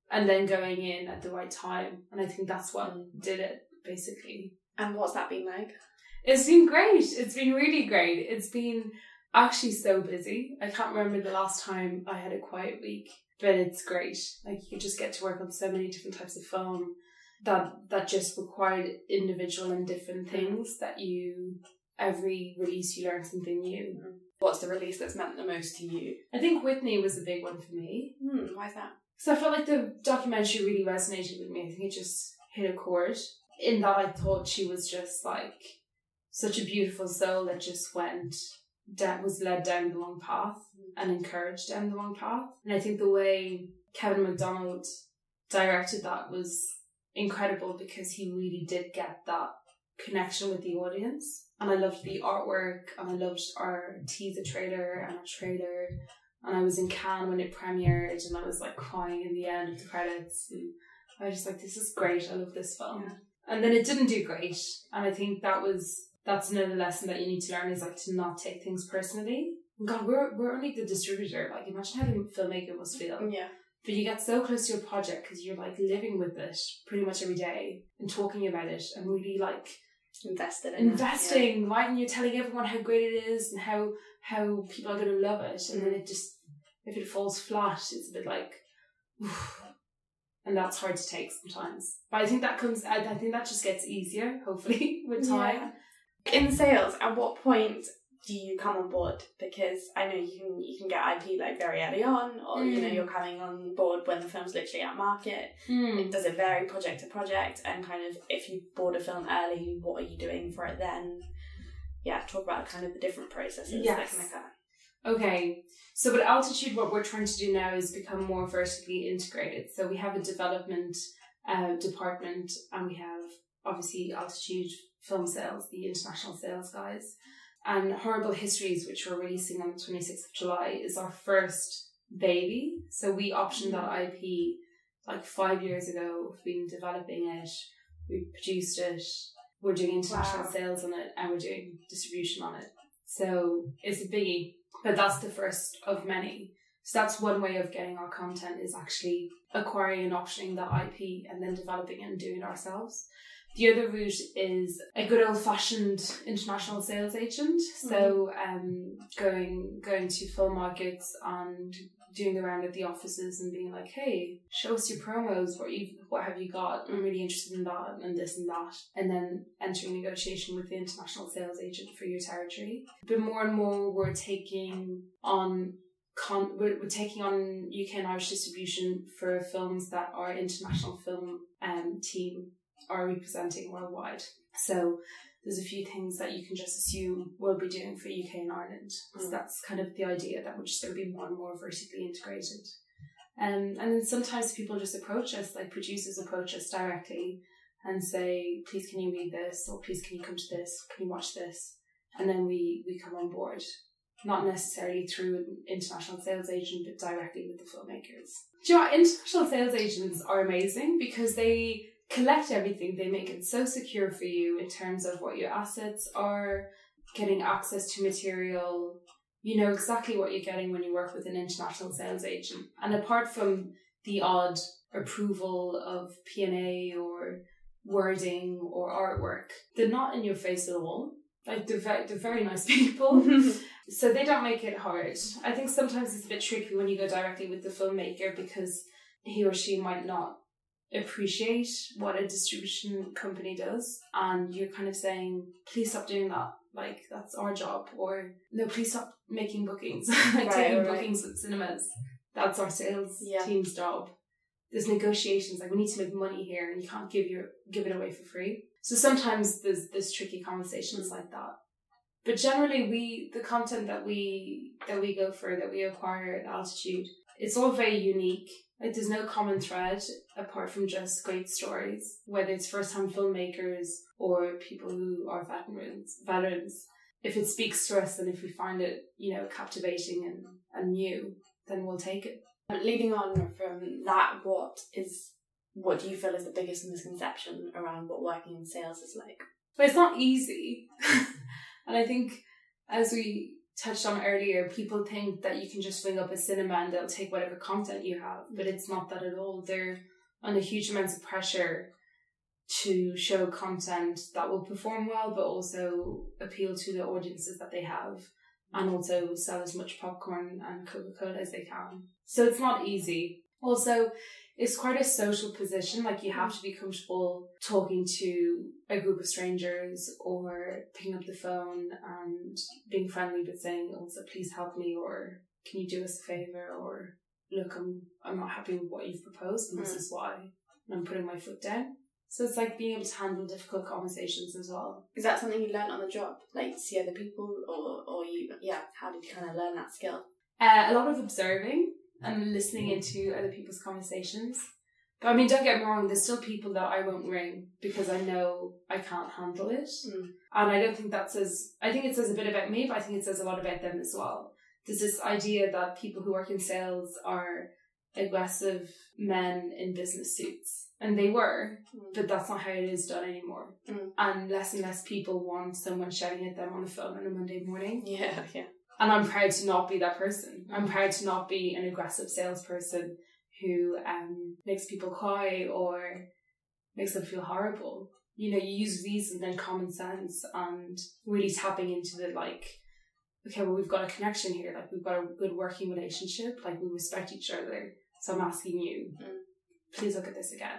and then going in at the right time. And I think that's what did it, basically. And what's that been like? It's been great. It's been really great. It's been actually so busy. I can't remember the last time I had a quiet week, but it's great. Like, you just get to work on so many different types of film that that just required individual and different things that you, every release you learn something new. What's the release that's meant the most to you? I think Whitney was a big one for me. Hmm, why is that? Because I felt like the documentary really resonated with me. I think it just hit a chord. In that, I thought she was just like such a beautiful soul that just went down, was led down the wrong path and encouraged down the wrong path. And I think the way Kevin MacDonald directed that was incredible, because he really did get that connection with the audience. And I loved the artwork, and I loved our teaser trailer and our trailer. And I was in Cannes when it premiered, and I was like crying in the end of the credits. And I was just like, this is great. I love this film. Yeah. And then it didn't do great. And I think that was, that's another lesson that you need to learn, is like to not take things personally. God, we're we're only the distributor. Like, imagine how the filmmaker must feel. Yeah. But you get so close to your project because you're like living with it pretty much every day and talking about it and really like invested in investing, it, yeah. right? And you're telling everyone how great it is and how how people are going to love it. And mm. then it just, if it falls flat, it's a bit like, oof. And that's hard to take sometimes. But I think that comes, I, I think that just gets easier, hopefully, with time. Yeah. In sales, at what point do you come on board? Because I know you can you can get I P like very early on, or mm. you know, you're coming on board when the film's literally at market. Mm. Does it vary project to project? And kind of, if you bought a film early, what are you doing for it then? Yeah, talk about kind of the different processes yes. that can occur. Okay, so with Altitude, what we're trying to do now is become more vertically integrated. So we have a development uh, department, and we have obviously Altitude Film Sales, the international sales guys. And Horrible Histories, which we're releasing on the twenty-sixth of July, is our first baby. So we optioned that I P like five years ago. We've been developing it, we produced it, we're doing international wow. sales on it, and we're doing distribution on it. So it's a biggie. But that's the first of many. So that's one way of getting our content, is actually acquiring and optioning that I P and then developing it and doing it ourselves. The other route is a good old-fashioned international sales agent. Mm-hmm. So um, going going to film markets and doing the round at the offices and being like, hey, show us your promos. What you what have you got? I'm really interested in that and this and that. And then entering negotiation with the international sales agent for your territory. But more and more we're taking on con- we're, we're taking on U K and Irish distribution for films that our international film um, team are representing worldwide. So there's a few things that you can just assume we'll be doing for U K and Ireland. Mm. So that's kind of the idea, that we're just going to be more and more vertically integrated. Um, and then sometimes people just approach us, like producers approach us directly and say, please can you read this, or please can you come to this, can you watch this? And then we, we come on board. Not necessarily through an international sales agent, but directly with the filmmakers. Do you know what? International sales agents are amazing because they collect everything. They make it so secure for you in terms of what your assets are, getting access to material. You know exactly what you're getting when you work with an international sales agent. And apart from the odd approval of P and A or wording or artwork, they're not in your face at all. Like, they're very, they're very nice people. So they don't make it hard. I think sometimes it's a bit tricky when you go directly with the filmmaker because he or she might not appreciate what a distribution company does, and you're kind of saying, please stop doing that, like that's our job, or no, please stop making bookings, like right, taking right. bookings with cinemas, that's our sales yeah. team's job. There's negotiations, like we need to make money here and you can't give your give it away for free. So sometimes there's there's tricky conversations like that, but generally we the content that we that we go for, that we acquire at Altitude, it's all very unique. Like, there's no common thread apart from just great stories, whether it's first-time filmmakers or people who are veterans. Veterans. If it speaks to us and if we find it, you know, captivating and, and new, then we'll take it. Leading on from that, what is what do you feel is the biggest misconception around what working in sales is like? But it's not easy. And I think as we touched on earlier, people think that you can just ring up a cinema and they'll take whatever content you have, but it's not that at all. They're under huge amounts of pressure to show content that will perform well, but also appeal to the audiences that they have, and also sell as much popcorn and Coca-Cola as they can. So it's not easy. Also, it's quite a social position. Like, you have to be comfortable talking to a group of strangers or picking up the phone and being friendly, but saying, also, please help me, or can you do us a favour, or look, I'm I'm not happy with what you've proposed, and mm. this is why, and I'm putting my foot down. So it's like being able to handle difficult conversations as well. Is that something you learned on the job? Like, see other people, or, or you, yeah, how did you kind of learn that skill? Uh, a lot of observing and listening into other people's conversations. But I mean, don't get me wrong, there's still people that I won't ring because I know I can't handle it. Mm. And I don't think that says, I think it says a bit about me, but I think it says a lot about them as well. There's this idea that people who work in sales are aggressive men in business suits. And they were, mm. but that's not how it is done anymore. Mm. And less and less people want someone shouting at them on the phone on a Monday morning. Yeah, yeah. And I'm proud to not be that person. I'm proud to not be an aggressive salesperson who um makes people cry or makes them feel horrible. You know, you use reason and common sense and really tapping into the, like, okay, well, we've got a connection here. Like, we've got a good working relationship. Like, we respect each other. So I'm asking you, mm. please look at this again.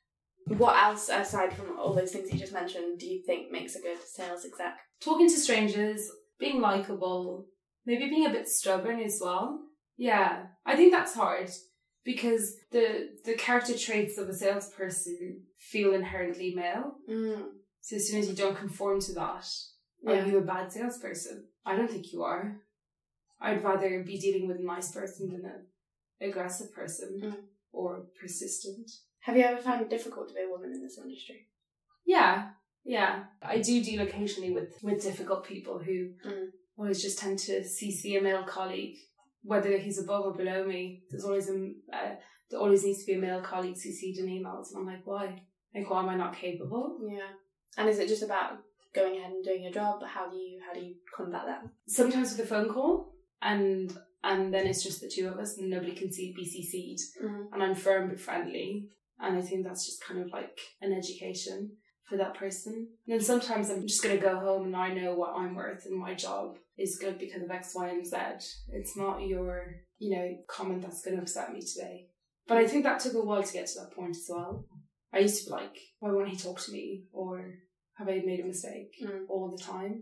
What else, aside from all those things you just mentioned, do you think makes a good sales exec? Talking to strangers, being likeable, maybe being a bit stubborn as well. Yeah, I think that's hard because the the character traits of a salesperson feel inherently male. Mm. So as soon as you don't conform to that, yeah. Are you a bad salesperson? I don't think you are. I'd rather be dealing with a nice person than an aggressive person mm. or persistent. Have you ever found it difficult to be a woman in this industry? Yeah, yeah. I do deal occasionally with, with difficult people who mm. always just tend to C C a male colleague, whether he's above or below me. There's always a, uh, there always needs to be a male colleague C C'd in emails, and I'm like, why? Like, why am I not capable? Yeah. And is it just about going ahead and doing your job? How do you how do you combat that? Sometimes with a phone call, and and then it's just the two of us, and nobody can see be C C'd, mm. and I'm firm but friendly. And I think that's just kind of like an education for that person. And then sometimes I'm just going to go home and I know what I'm worth and my job is good because of X, Y, and Z. It's not your, you know, comment that's going to upset me today. But I think that took a while to get to that point as well. I used to be like, why won't he talk to me? Or have I made a mistake mm. all the time?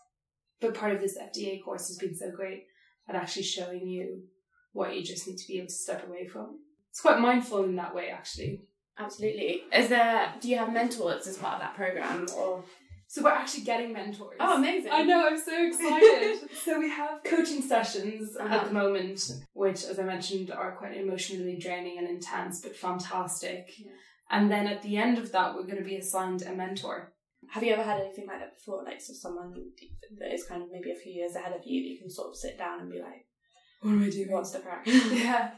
But part of this F D A course has been so great at actually showing you what you just need to be able to step away from. It's quite mindful in that way, actually. Absolutely. Is there? Do you have mentors as part of that program, or? So we're actually getting mentors. Oh, amazing! I know. I'm so excited. So we have coaching sessions uh-huh. at the moment, which, as I mentioned, are quite emotionally draining and intense, but fantastic. Yeah. And then at the end of that, we're going to be assigned a mentor. Have you ever had anything like that before? Like, so someone that is kind of maybe a few years ahead of you that you can sort of sit down and be like, "What am I doing? What's the crack?" Yeah.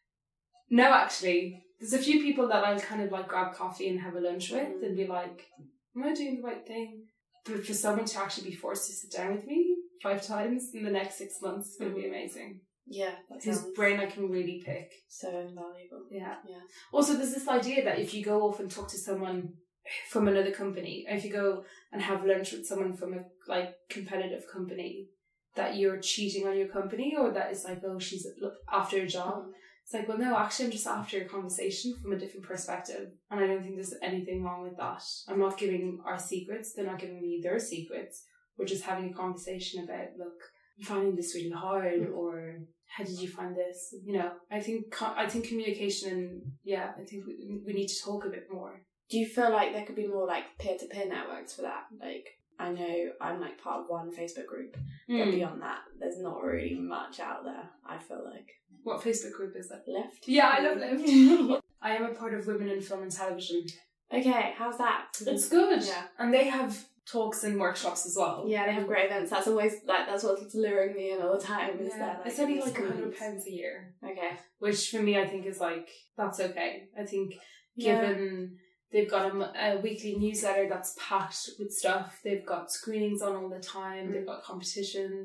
No, actually, there's a few people that I'll kind of like grab coffee and have a lunch with mm. and be like, am I doing the right thing? But for someone to actually be forced to sit down with me five times in the next six months is going to be amazing. Yeah. His brain I can really pick. So invaluable. Yeah. Yeah. Also, there's this idea that if you go off and talk to someone from another company, or if you go and have lunch with someone from a like competitive company, that you're cheating on your company, or that it's like, oh, she's after a job. Mm. It's like, well, no, actually, I'm just after a conversation from a different perspective. And I don't think there's anything wrong with that. I'm not giving our secrets. They're not giving me their secrets. We're just having a conversation about, look, I'm finding this really hard, mm. or how did you find this? You know, I think I think communication, and yeah, I think we, we need to talk a bit more. Do you feel like there could be more like peer-to-peer networks for that? Like, I know I'm like part of one Facebook group, mm. but beyond that, there's not really much out there, I feel like. What Facebook group is that? Lift? Yeah, I love Lift. I am a part of Women in Film and Television. Okay, how's that? It's good. Yeah. And they have talks and workshops as well. Yeah, they have great events. That's always, like, that's what's luring me in all the time. Is yeah. that, like, it's only like one hundred pounds a year. Okay. Which for me, I think is like, that's okay. I think given... Yeah. They've got a, a weekly newsletter that's packed with stuff. They've got screenings on all the time. Mm. They've got competitions.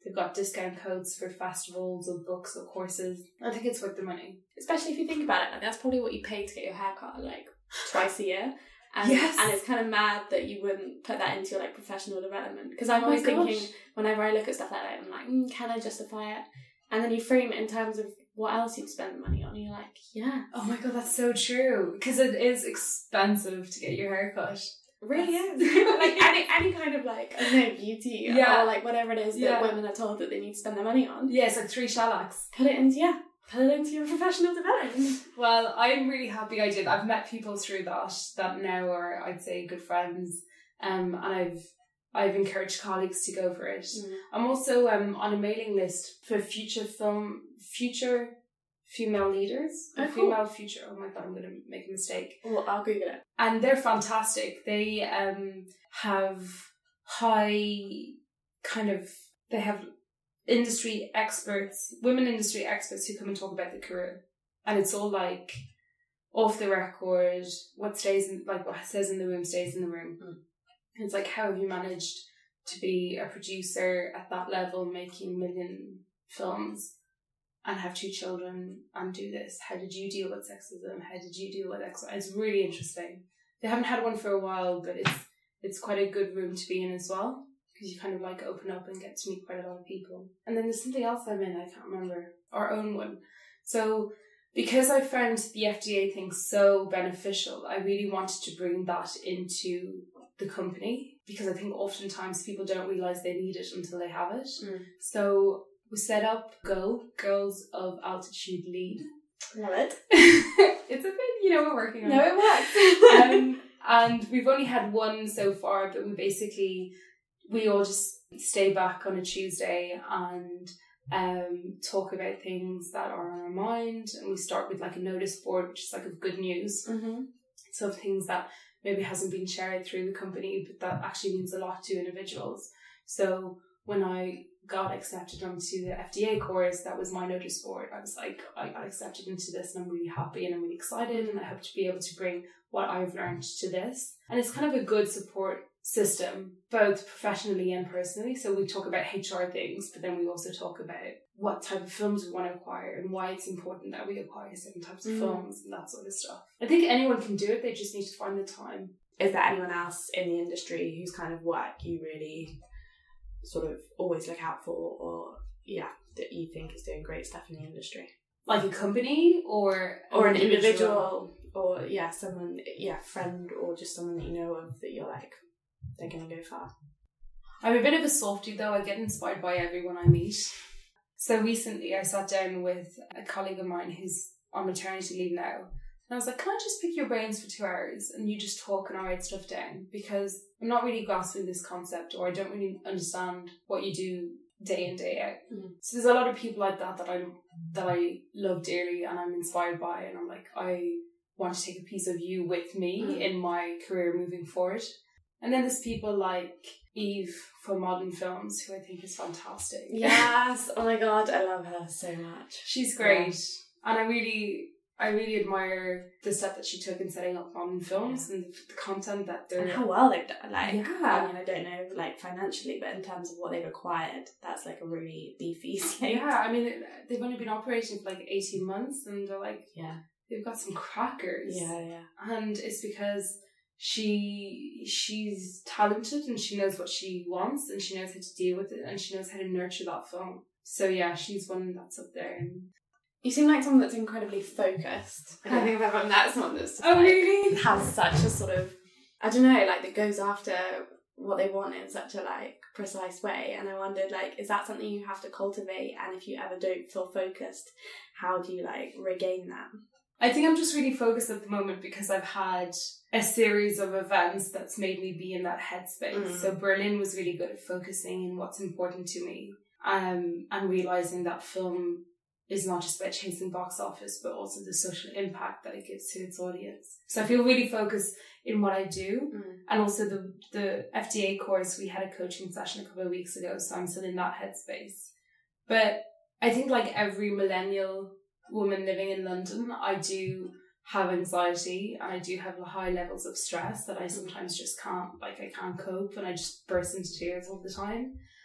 They've got discount codes for festivals or books or courses. I think it's worth the money. Especially if you think about it, like, that's probably what you pay to get your hair cut, like, twice a year. And, yes. and it's kind of mad that you wouldn't put that into your, like, professional development. Because I'm Oh always my gosh. thinking, whenever I look at stuff like that, I'm like, mm, can I justify it? And then you frame it in terms of what else you'd spend the money on. And you're like, yeah. Oh my god, that's so true. Because it is expensive to get your hair cut. It really is. Like, any any kind of, like, I don't know, beauty Yeah. or, like, whatever it is that Yeah. women are told that they need to spend their money on. Yeah, it's like three shellacs. Put it into, yeah, put it into your professional development. Well, I'm really happy I did. I've met people through that that now are, I'd say, good friends. Um, and I've I've encouraged colleagues to go for it. Mm. I'm also um on a mailing list for future film, future female leaders. Oh, or cool. female future. Oh my god, I'm going to make a mistake. Well, I'll Google it. And they're fantastic. They um have high kind of, they have industry experts, women industry experts who come and talk about the career. And it's all like off the record, what stays in, like what says in the room stays in the room. Mm. It's like, how have you managed to be a producer at that level, making a million films and have two children and do this? How did you deal with sexism? How did you deal with X? It's really interesting. They haven't had one for a while, but it's it's quite a good room to be in as well, because you kind of like open up and get to meet quite a lot of people. And then there's something else I'm in, I can't remember, our own one. So because I found the F D A thing so beneficial, I really wanted to bring that into the company, because I think oftentimes people don't realise they need it until they have it. Mm. So we set up GO, Girls of Altitude Lead. Love it. It's a bit, you know, we're working on No, it. it works. um, and we've only had one so far, but we basically, we all just stay back on a Tuesday and um, talk about things that are on our mind. And we start with like a notice board, which is like of good news. Mm-hmm. So things that maybe hasn't been shared through the company, but that actually means a lot to individuals. So when I got accepted onto the F D A course, that was my notice board. I was like, I got accepted into this and I'm really happy and I'm really excited, and I hope to be able to bring what I've learned to this. And it's kind of a good support system, both professionally and personally. So we talk about H R things, but then we also talk about what type of films we want to acquire and why it's important that we acquire certain types of Mm. films and that sort of stuff. I think anyone can do it, they just need to find the time. Is there anyone else in the industry whose kind of work you really sort of always look out for, or yeah, that you think is doing great stuff in the industry? Like a company or Or an individual, or yeah, someone, yeah, friend, or just someone that you know of that you're like, they're going to go far. I'm a bit of a softie though, I get inspired by everyone I meet. So recently I sat down with a colleague of mine who's on maternity leave now, and I was like, can I just pick your brains for two hours and you just talk and I write stuff down? Because I'm not really grasping this concept, or I don't really understand what you do day in, day out. Mm. So there's a lot of people like that that I that I love dearly and I'm inspired by, and I'm like, I want to take a piece of you with me Mm. in my career moving forward. And then there's people like Eve from Modern Films, who I think is fantastic. Yes, oh my god, I love her so much. She's great. And I really I really admire the step that she took in setting up Modern Films and the content that they're... And how well they've done, like, Yeah. I mean, I don't know, like, financially, but in terms of what they've acquired, that's, like, a really beefy slate. Yeah, I mean, they've only been operating for, like, eighteen months, and they're, like, Yeah. they've got some crackers. Yeah, yeah. And it's because she she's talented and she knows what she wants and she knows how to deal with it and she knows how to nurture that film. So, yeah, she's one that's up there. And You seem like someone that's incredibly focused. I don't think I've ever met someone that's just, Oh, like, really? has such a sort of, I don't know, like, that goes after what they want in such a, like, precise way. And I wondered, like, is that something you have to cultivate? And if you ever don't feel focused, how do you, like, regain that? I think I'm just really focused at the moment because I've had a series of events that's made me be in that headspace. Mm. So Berlin was really good at focusing on what's important to me, um, and realising that film is not just about chasing box office, but also the social impact that it gives to its audience. So I feel really focused in what I do. Mm. And also the, the F D A course, we had a coaching session a couple of weeks ago, so I'm still in that headspace. But I think like every millennial woman living in London, I do have anxiety and I do have high levels of stress that I sometimes just can't, like I can't cope, and I just burst into tears all the time.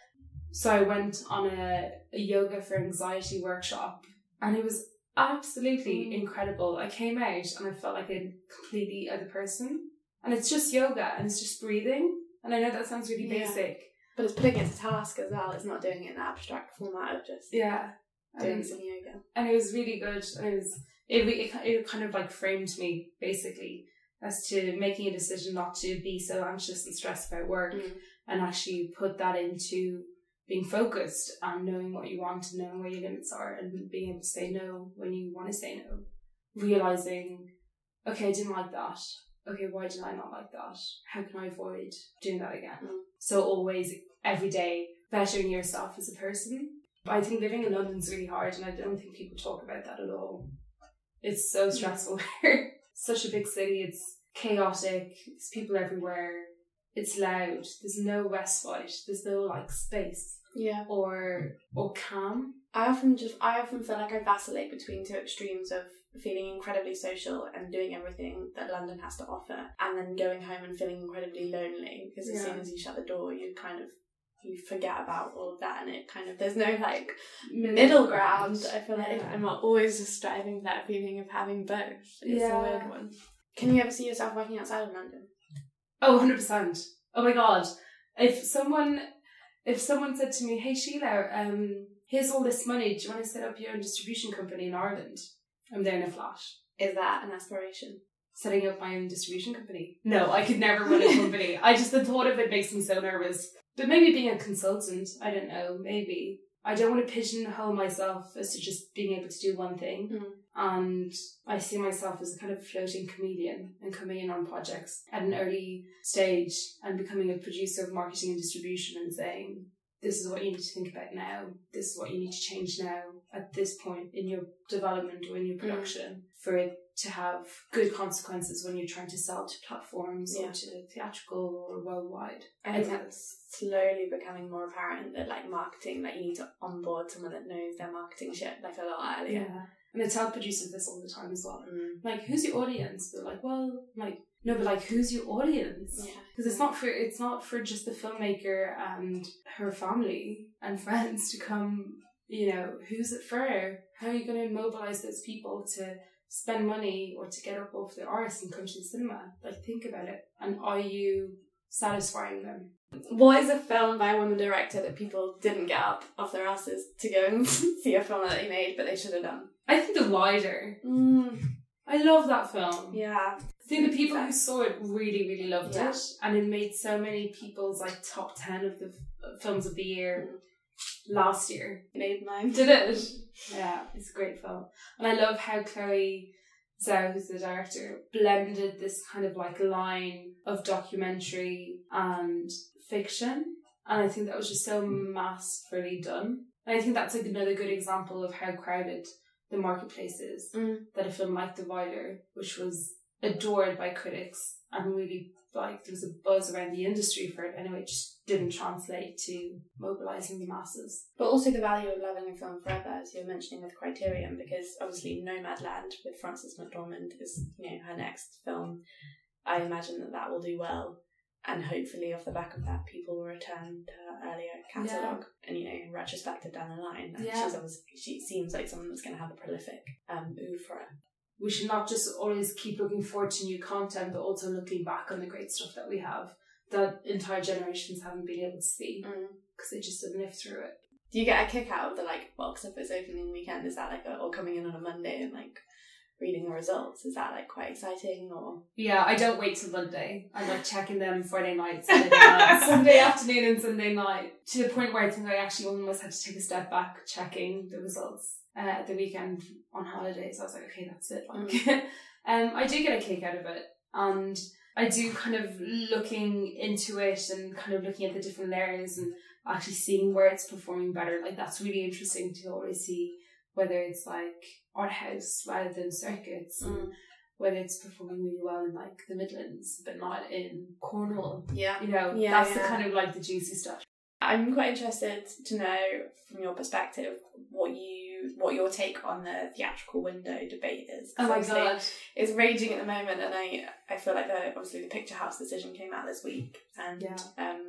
So I went on a, a yoga for anxiety workshop, and it was absolutely mm. incredible. I came out and I felt like a completely other person. And it's just yoga and it's just breathing. And I know that sounds really yeah. basic. But it's putting it to task as well. It's not doing it in an abstract format of just yeah. doing and, some yoga. And it was really good. And it was it, it, it kind of like framed me, basically, as to making a decision not to be so anxious and stressed about work mm. and actually put that into being focused and knowing what you want and knowing where your limits are and being able to say no when you want to say no. Realising, okay, I didn't like that. Okay, why did I not like that? How can I avoid doing that again? Mm. So always, every day, bettering yourself as a person. But I think living in London is really hard, and I don't think people talk about that at all. It's so stressful here. Such a big city, it's chaotic, there's people everywhere, it's loud, there's no respite, there's no like space. Yeah. Or or calm. I often just I often feel like I vacillate between two extremes of feeling incredibly social and doing everything that London has to offer, and then going home and feeling incredibly lonely because as yeah. soon as you shut the door, you kind of you forget about all of that, and it kind of there's no like middle ground. I feel like yeah. I'm always just striving for that feeling of having both. It's yeah. a weird one. Can you ever see yourself working outside of London? Oh, one hundred percent. Oh my god. If someone if someone said to me, hey Sheila, um, here's all this money, do you want to set up your own distribution company in Ireland? I'm there in a flash. Is that an aspiration? Setting up my own distribution company? No, I could never run a company. I just, the thought of it makes me so nervous. But maybe being a consultant, I don't know, maybe. I don't want to pigeonhole myself as to just being able to do one thing. Mm. And I see myself as a kind of floating comedian and coming in on projects at an early stage and becoming a producer of marketing and distribution and saying, this is what you need to think about now. This is what you need to change now at this point in your development or in your production mm. for it to have good consequences when you're trying to sell to platforms yeah. or to theatrical or worldwide. I think that's slowly becoming more apparent that like marketing, like you need to onboard someone that knows their marketing shit like a lot earlier. Yeah. And I tell producers this all the time as well. Mm. Like, who's your audience? They're like, well, like, no, but like, who's your audience? Yeah. Because it's not for it's not for just the filmmaker and her family and friends to come. You know, who's it for? How are you going to mobilize those people to spend money or to get up off their arse and come to the cinema? Like, think about it. And are you satisfying them? What is a film by a woman director that people didn't get up off their asses to go and see a film that they made, but they should have done? I think The Rider. Mm. I love that film. Yeah. I think the people who saw it really, really loved yeah. it. And it made so many people's like top ten of the f- films of the year mm. last year. It made mine. Did it? Yeah, it's a great film. And I love how Chloe Zhao, who's the director, blended this kind of like line of documentary and fiction. And I think that was just so masterfully done. And I think that's like another good example of how crowded the marketplace is. Mm. That a film like The Rider, which was adored by critics and really like there was a buzz around the industry for it anyway, it just didn't translate to mobilising the masses. But also the value of loving a film forever, as you're mentioning with Criterion, because obviously Nomadland with Frances McDormand is, you know, her next film. I imagine that that will do well, and hopefully off the back of that people will return to her earlier catalogue yeah. and, you know, in retrospective down the line. And yeah. she's obviously, she seems like someone that's going to have a prolific um, oeuvre. We should not just always keep looking forward to new content, but also looking back on the great stuff that we have that entire generations haven't been able to see because mm. they just didn't live through it. Do you get a kick out of the like box office opening weekend? Is that like a, or coming in on a Monday and like reading the results? Is that like quite exciting? Or yeah, I don't wait till Monday. I'm like checking them Friday night, Sunday night, Sunday afternoon, and Sunday night to the point where I think I actually almost had to take a step back checking the results. Uh, at the weekend on holidays, I was like, okay, that's it. Like, mm. um, I do get a kick out of it, and I do kind of looking into it and kind of looking at the different layers and actually seeing where it's performing better. Like that's really interesting to always see whether it's like art house rather than circuits, mm. and whether it's performing really well in like the Midlands but not in Cornwall. Yeah, you know, yeah, that's yeah. the kind of like the juicy stuff. I'm quite interested to know from your perspective what you what your take on the theatrical window debate is. Oh my god, it's raging at the moment, and I I feel like the obviously the Picture House decision came out this week, and yeah. um,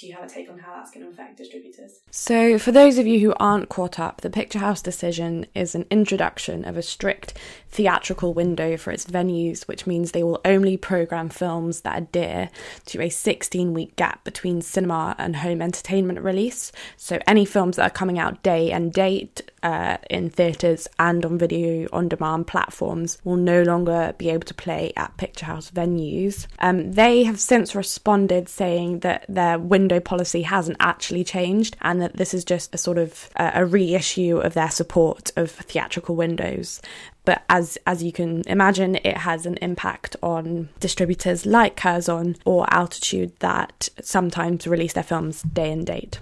do you have a take on how that's going to affect distributors? So for those of you who aren't caught up, the Picture House decision is an introduction of a strict theatrical window for its venues, which means they will only programme films that adhere to a sixteen-week gap between cinema and home entertainment release. So any films that are coming out day and date uh, in theatres and on video on demand platforms will no longer be able to play at Picture House venues. Um, they have since responded saying that their window policy hasn't actually changed and that this is just a sort of uh, a reissue of their support of theatrical windows. But as as you can imagine, it has an impact on distributors like Curzon or Altitude that sometimes release their films day and date.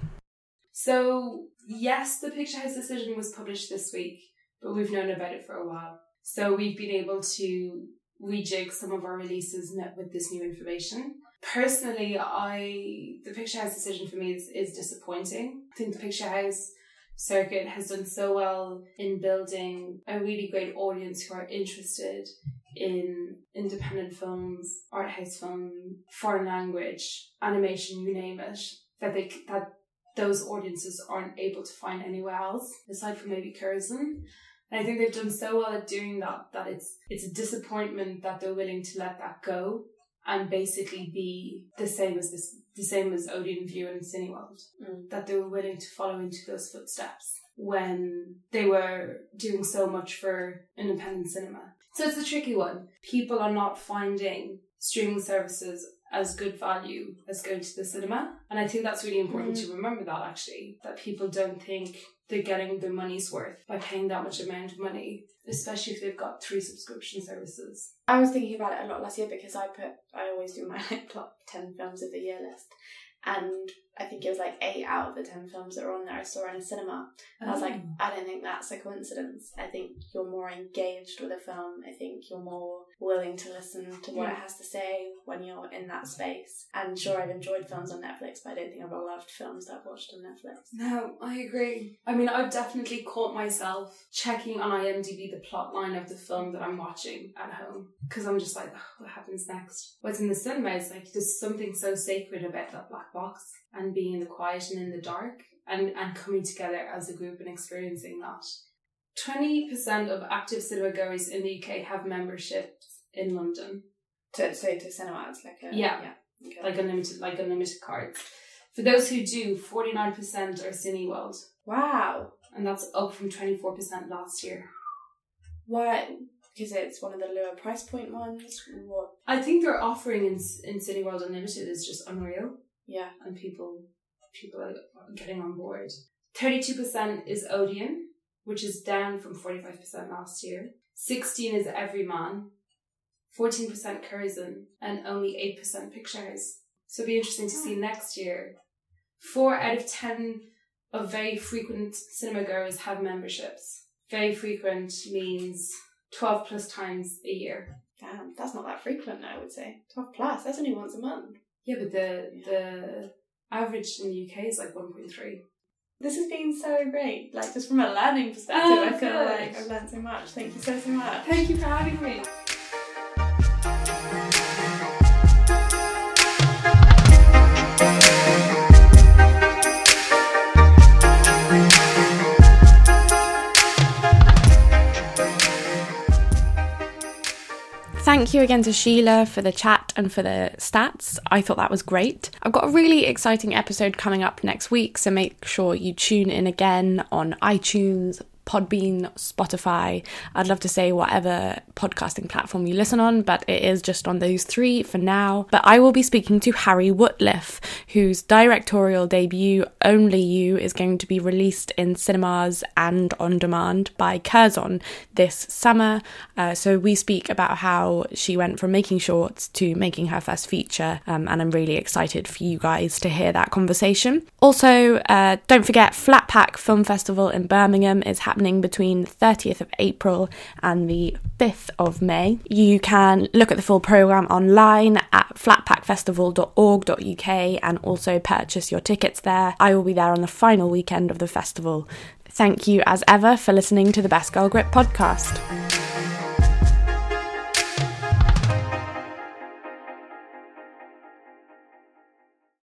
So yes, the Picture House decision was published this week, but we've known about it for a while. So we've been able to rejig some of our releases with this new information. Personally, I the Picture House decision for me is, is disappointing. I think the Picture House circuit has done so well in building a really great audience who are interested in independent films, art house film, foreign language, animation, you name it, that they that those audiences aren't able to find anywhere else, aside from maybe Curzon. And I think they've done so well at doing that, that it's it's a disappointment that they're willing to let that go and basically be the same as this, the same as Odeon View and Cineworld. Mm. That they were willing to follow into those footsteps when they were doing so much for independent cinema. So it's a tricky one. People are not finding streaming services as good value as going to the cinema. And I think that's really important mm. to remember that, actually, that people don't think they're getting their money's worth by paying that much amount of money, especially if they've got three subscription services. I was thinking about it a lot last year because I put, I always do my like, top ten films of the year list. And I think it was like eight out of the ten films that were on there I saw in a cinema. And oh. I was like, I don't think that's a coincidence. I think you're more engaged with a film. I think you're more willing to listen to what yeah. it has to say when you're in that space. And sure, I've enjoyed films on Netflix, but I don't think I've loved films that I've watched on Netflix. No, I agree. I mean, I've definitely caught myself checking on IMDb the plot line of the film that I'm watching at home. Because I'm just like, oh, what happens next? What's in the cinema is like, there's something so sacred about that black box and being in the quiet and in the dark and, and coming together as a group and experiencing that. twenty percent of active cinema goers in the U K have memberships in London. To, so to cinemas, like a... Yeah, yeah. Okay. like unlimited like unlimited cards. For those who do, forty-nine percent are Cineworld. Wow. And that's up from twenty-four percent last year. Why? Because it's one of the lower price point ones? What? I think their offering in in Cineworld Unlimited is just unreal. Yeah. And people people are getting on board. thirty-two percent is Odeon, which is down from forty-five percent last year. sixteen is Everyman. fourteen percent Curzon. And only eight percent Picture House. So it'll be interesting to see next year. Four out of ten of very frequent cinema goers have memberships. Very frequent means twelve plus times a year. Damn, that's not that frequent, I would say. twelve plus, that's only once a month. Yeah, but the the average in the U K is like one point three. This has been so great. Like, just from a learning perspective, oh, I feel good. like I've learned so much. Thank you so, so much. Thank you for having me. Thank you again to Sheila for the chat and for the stats. I thought that was great. I've got a really exciting episode coming up next week, so make sure you tune in again on iTunes, Podbean, Spotify. I'd love to say whatever podcasting platform you listen on, but it is just on those three for now. But I will be speaking to Harry Wootliff, whose directorial debut Only You is going to be released in cinemas and on demand by Curzon this summer. Uh, so we speak about how she went from making shorts to making her first feature, um, and I'm really excited for you guys to hear that conversation. Also, uh, don't forget Flatpack Film Festival in Birmingham is happening between the thirtieth of April and the fifth of May. You can look at the full programme online at flatpack festival dot org dot U K and also purchase your tickets there. I will be there on the final weekend of the festival. Thank you as ever for listening to the Best Girl Grip podcast.